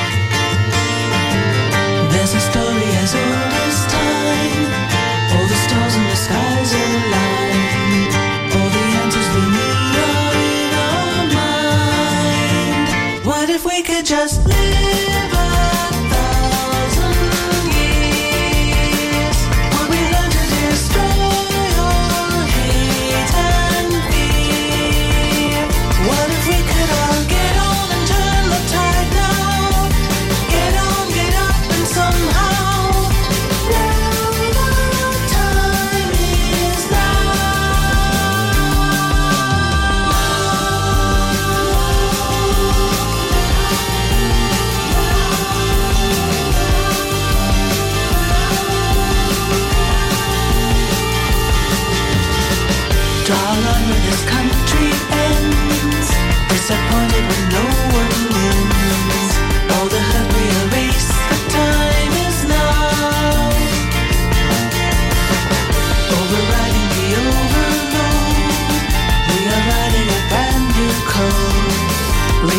There's a story as old as time. All the stars in the skies align. All the answers we need are in our mind. What if we could just live a thousand years? Would we learn to destroy all hate and fear? What if we could all get on and turn the tide now? Get on, get up and somehow now the time is now.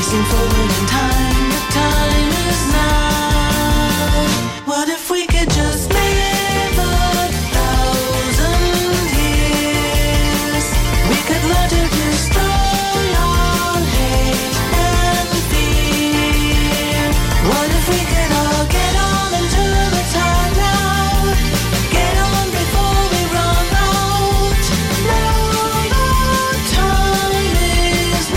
racing forward in time. The time is now. What if we could just live a thousand years? We could learn to destroy all hate and fear. What if we could all get on into the time now? Get on before we run out. Now the time is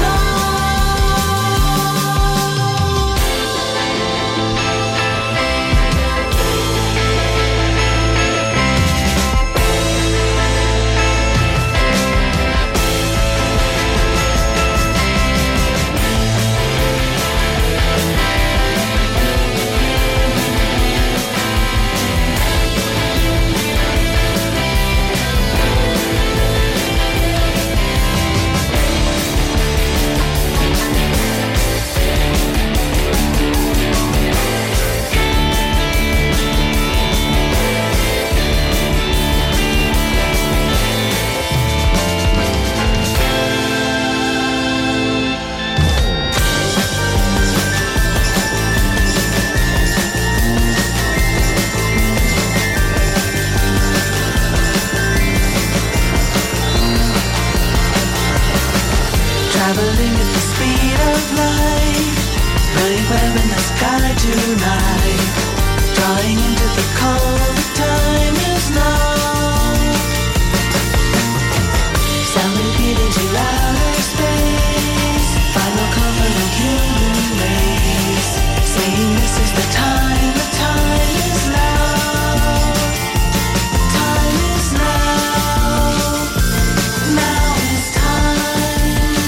traveling at the speed of light, right where in the sky tonight, drawing into the cold. The time is now. Sound repeating to outer space, final comfort of human race, saying this is the time. The time is now. Time is now. Now is time.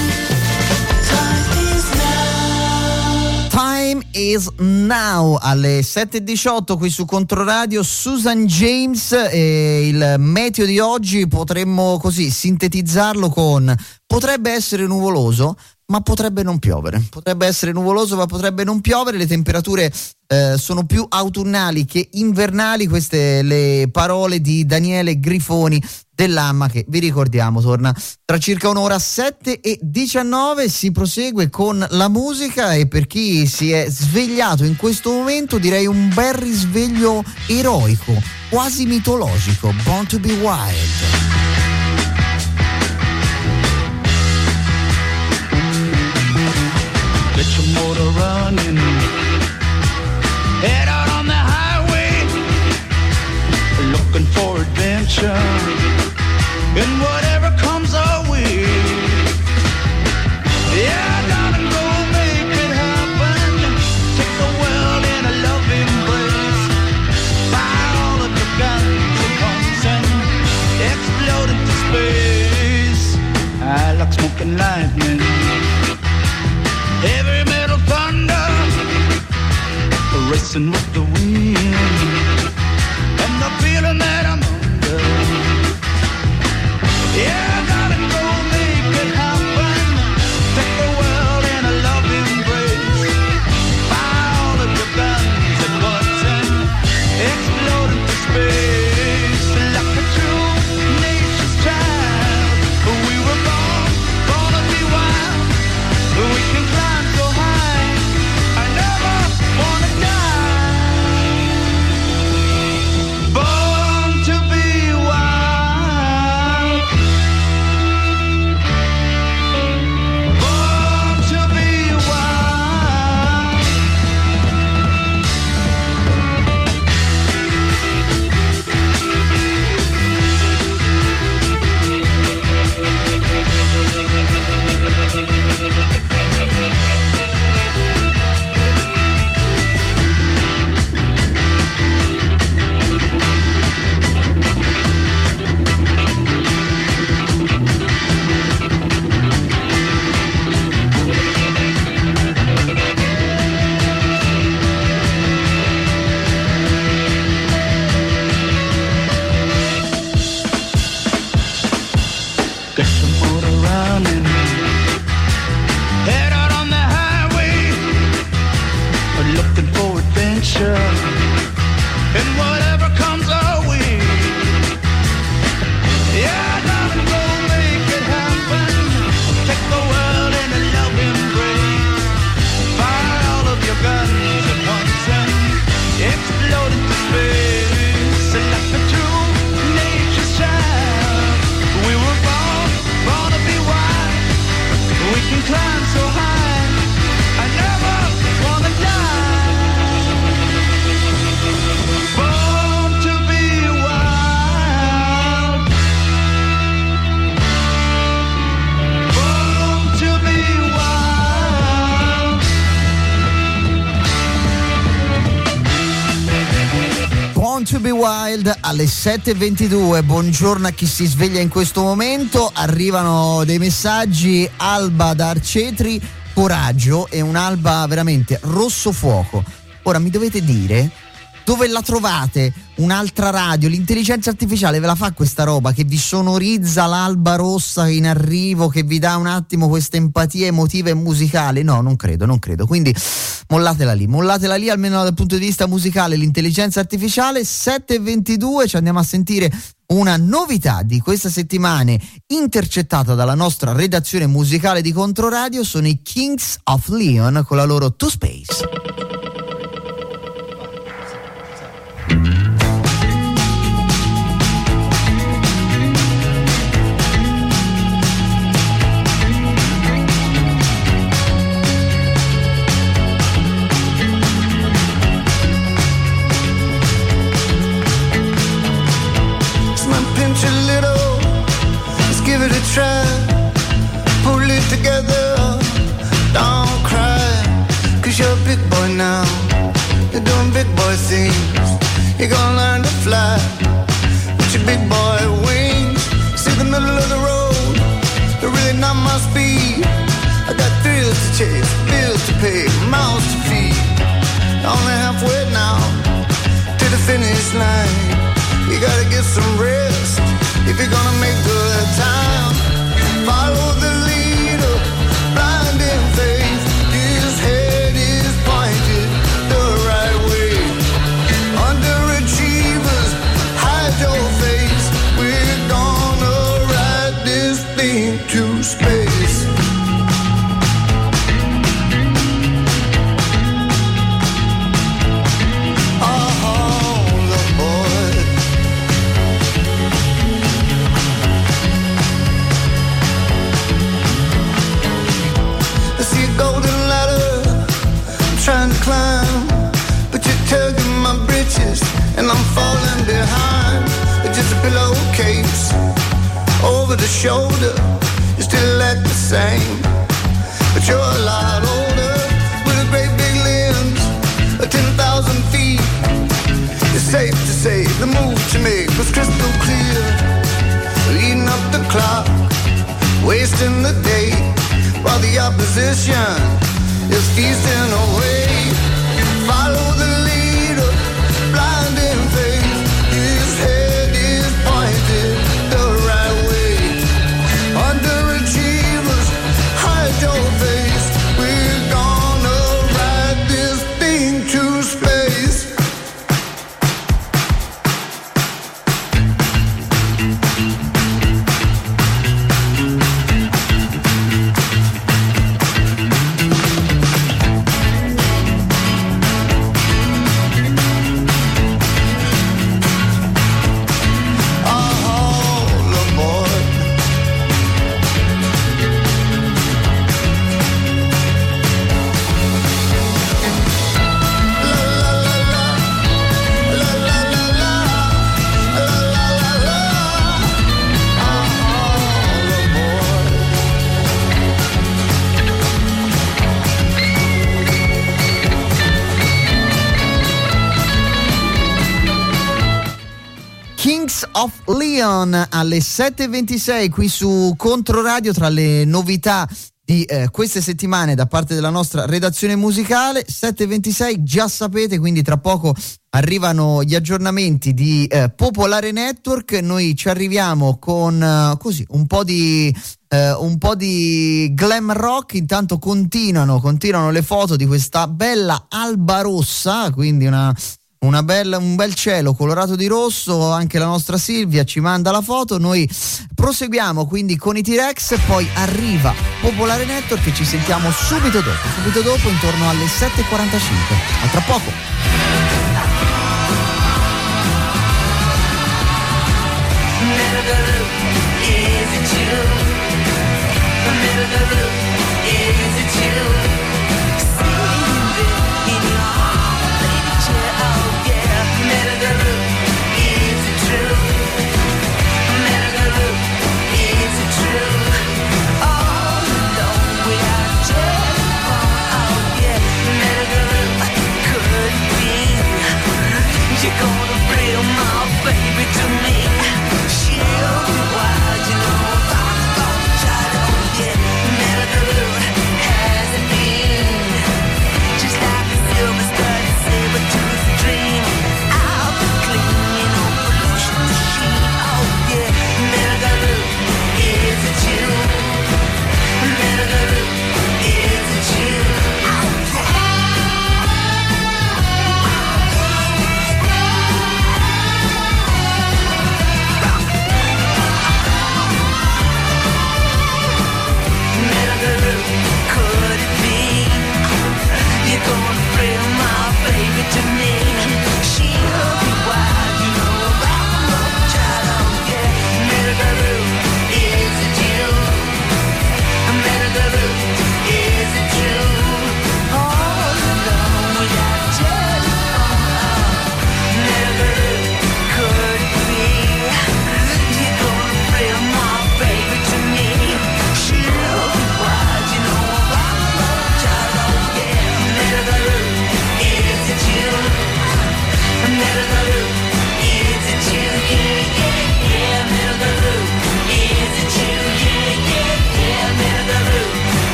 Time is now alle sette e diciotto qui su Controradio. Susan James, e il meteo di oggi potremmo così sintetizzarlo con: potrebbe essere nuvoloso ma potrebbe non piovere, potrebbe essere nuvoloso ma potrebbe non piovere. Le temperature eh, sono più autunnali che invernali, queste le parole di Daniele Grifoni dell'Amma, che vi ricordiamo torna tra circa un'ora. Sette e diciannove, si prosegue con la musica, e per chi si è svegliato in questo momento direi un bel risveglio eroico, quasi mitologico. Born to be Wild. Get your motor running, head out on the highway, looking for adventure, and whatever comes our way. Yeah, darling, go make it happen. Take the world in a loving embrace. Fire all of your guns at once and explode into space. I like smoking lightning, heavy metal thunder, racing with the wind, and the feeling that I'm under. Yeah, gotta go make it happen. Take the world in a loving embrace. Fire all of your guns at once and explode into space. Like a true nature's child, we were born, born to be wild. We can climb so high, I never wanna die. Born to be wild. Born to be Wild alle sette e ventidue. Buongiorno a chi si sveglia in questo momento. Arrivano dei messaggi. Alba da Arcetri, coraggio, e un'alba veramente rosso fuoco. Ora mi dovete dire dove la trovate un'altra radio. L'intelligenza artificiale ve la fa questa roba che vi sonorizza l'alba rossa in arrivo, che vi dà un attimo questa empatia emotiva e musicale? No, non credo, non credo. Quindi mollatela lì, mollatela lì almeno dal punto di vista musicale, l'intelligenza artificiale. Sette e ventidue, ci andiamo a sentire una novità di questa settimana intercettata dalla nostra redazione musicale di Controradio. Sono i Kings of Leon con la loro To Space. Try, pull it together, don't cry, cause you're a big boy now, you're doing big boy things, you're gonna learn to fly, with your big boy wings, see the middle of the road, they're really not my speed, I got thrills to chase, bills to pay, mouths to feed, only halfway now, to the finish line, you gotta get some rest, if you're gonna make good time. Follow the leader, blind in faith. His head is pointed the right way. Underachievers, hide your face. We're gonna ride this thing to space. Climb, but you're tugging my britches and I'm falling behind. It's just a pillowcase over the shoulder. You still act the same, but you're a lot older with a great big limbs, a ten thousand feet. It's safe to say the move to make was crystal clear. Eating up the clock, wasting the day, while the opposition is feasting away. Follow the leader, blind in faith. His head is pointed the right way. Underachievers, hide your face. We're gonna ride this thing to space. of Leon alle sette e ventisei qui su Controradio. Tra le novità di eh, queste settimane da parte della nostra redazione musicale, sette e ventisei già sapete, quindi tra poco arrivano gli aggiornamenti di eh, Popolare Network. Noi ci arriviamo con eh, così un po' di eh, un po' di glam rock. Intanto continuano continuano le foto di questa bella alba rossa, quindi una Una bella, un bel cielo colorato di rosso. Anche la nostra Silvia ci manda la foto. Noi proseguiamo quindi con i T-Rex, poi arriva Popolare Network e ci sentiamo subito dopo, subito dopo intorno alle sette e quarantacinque. A tra poco. You're going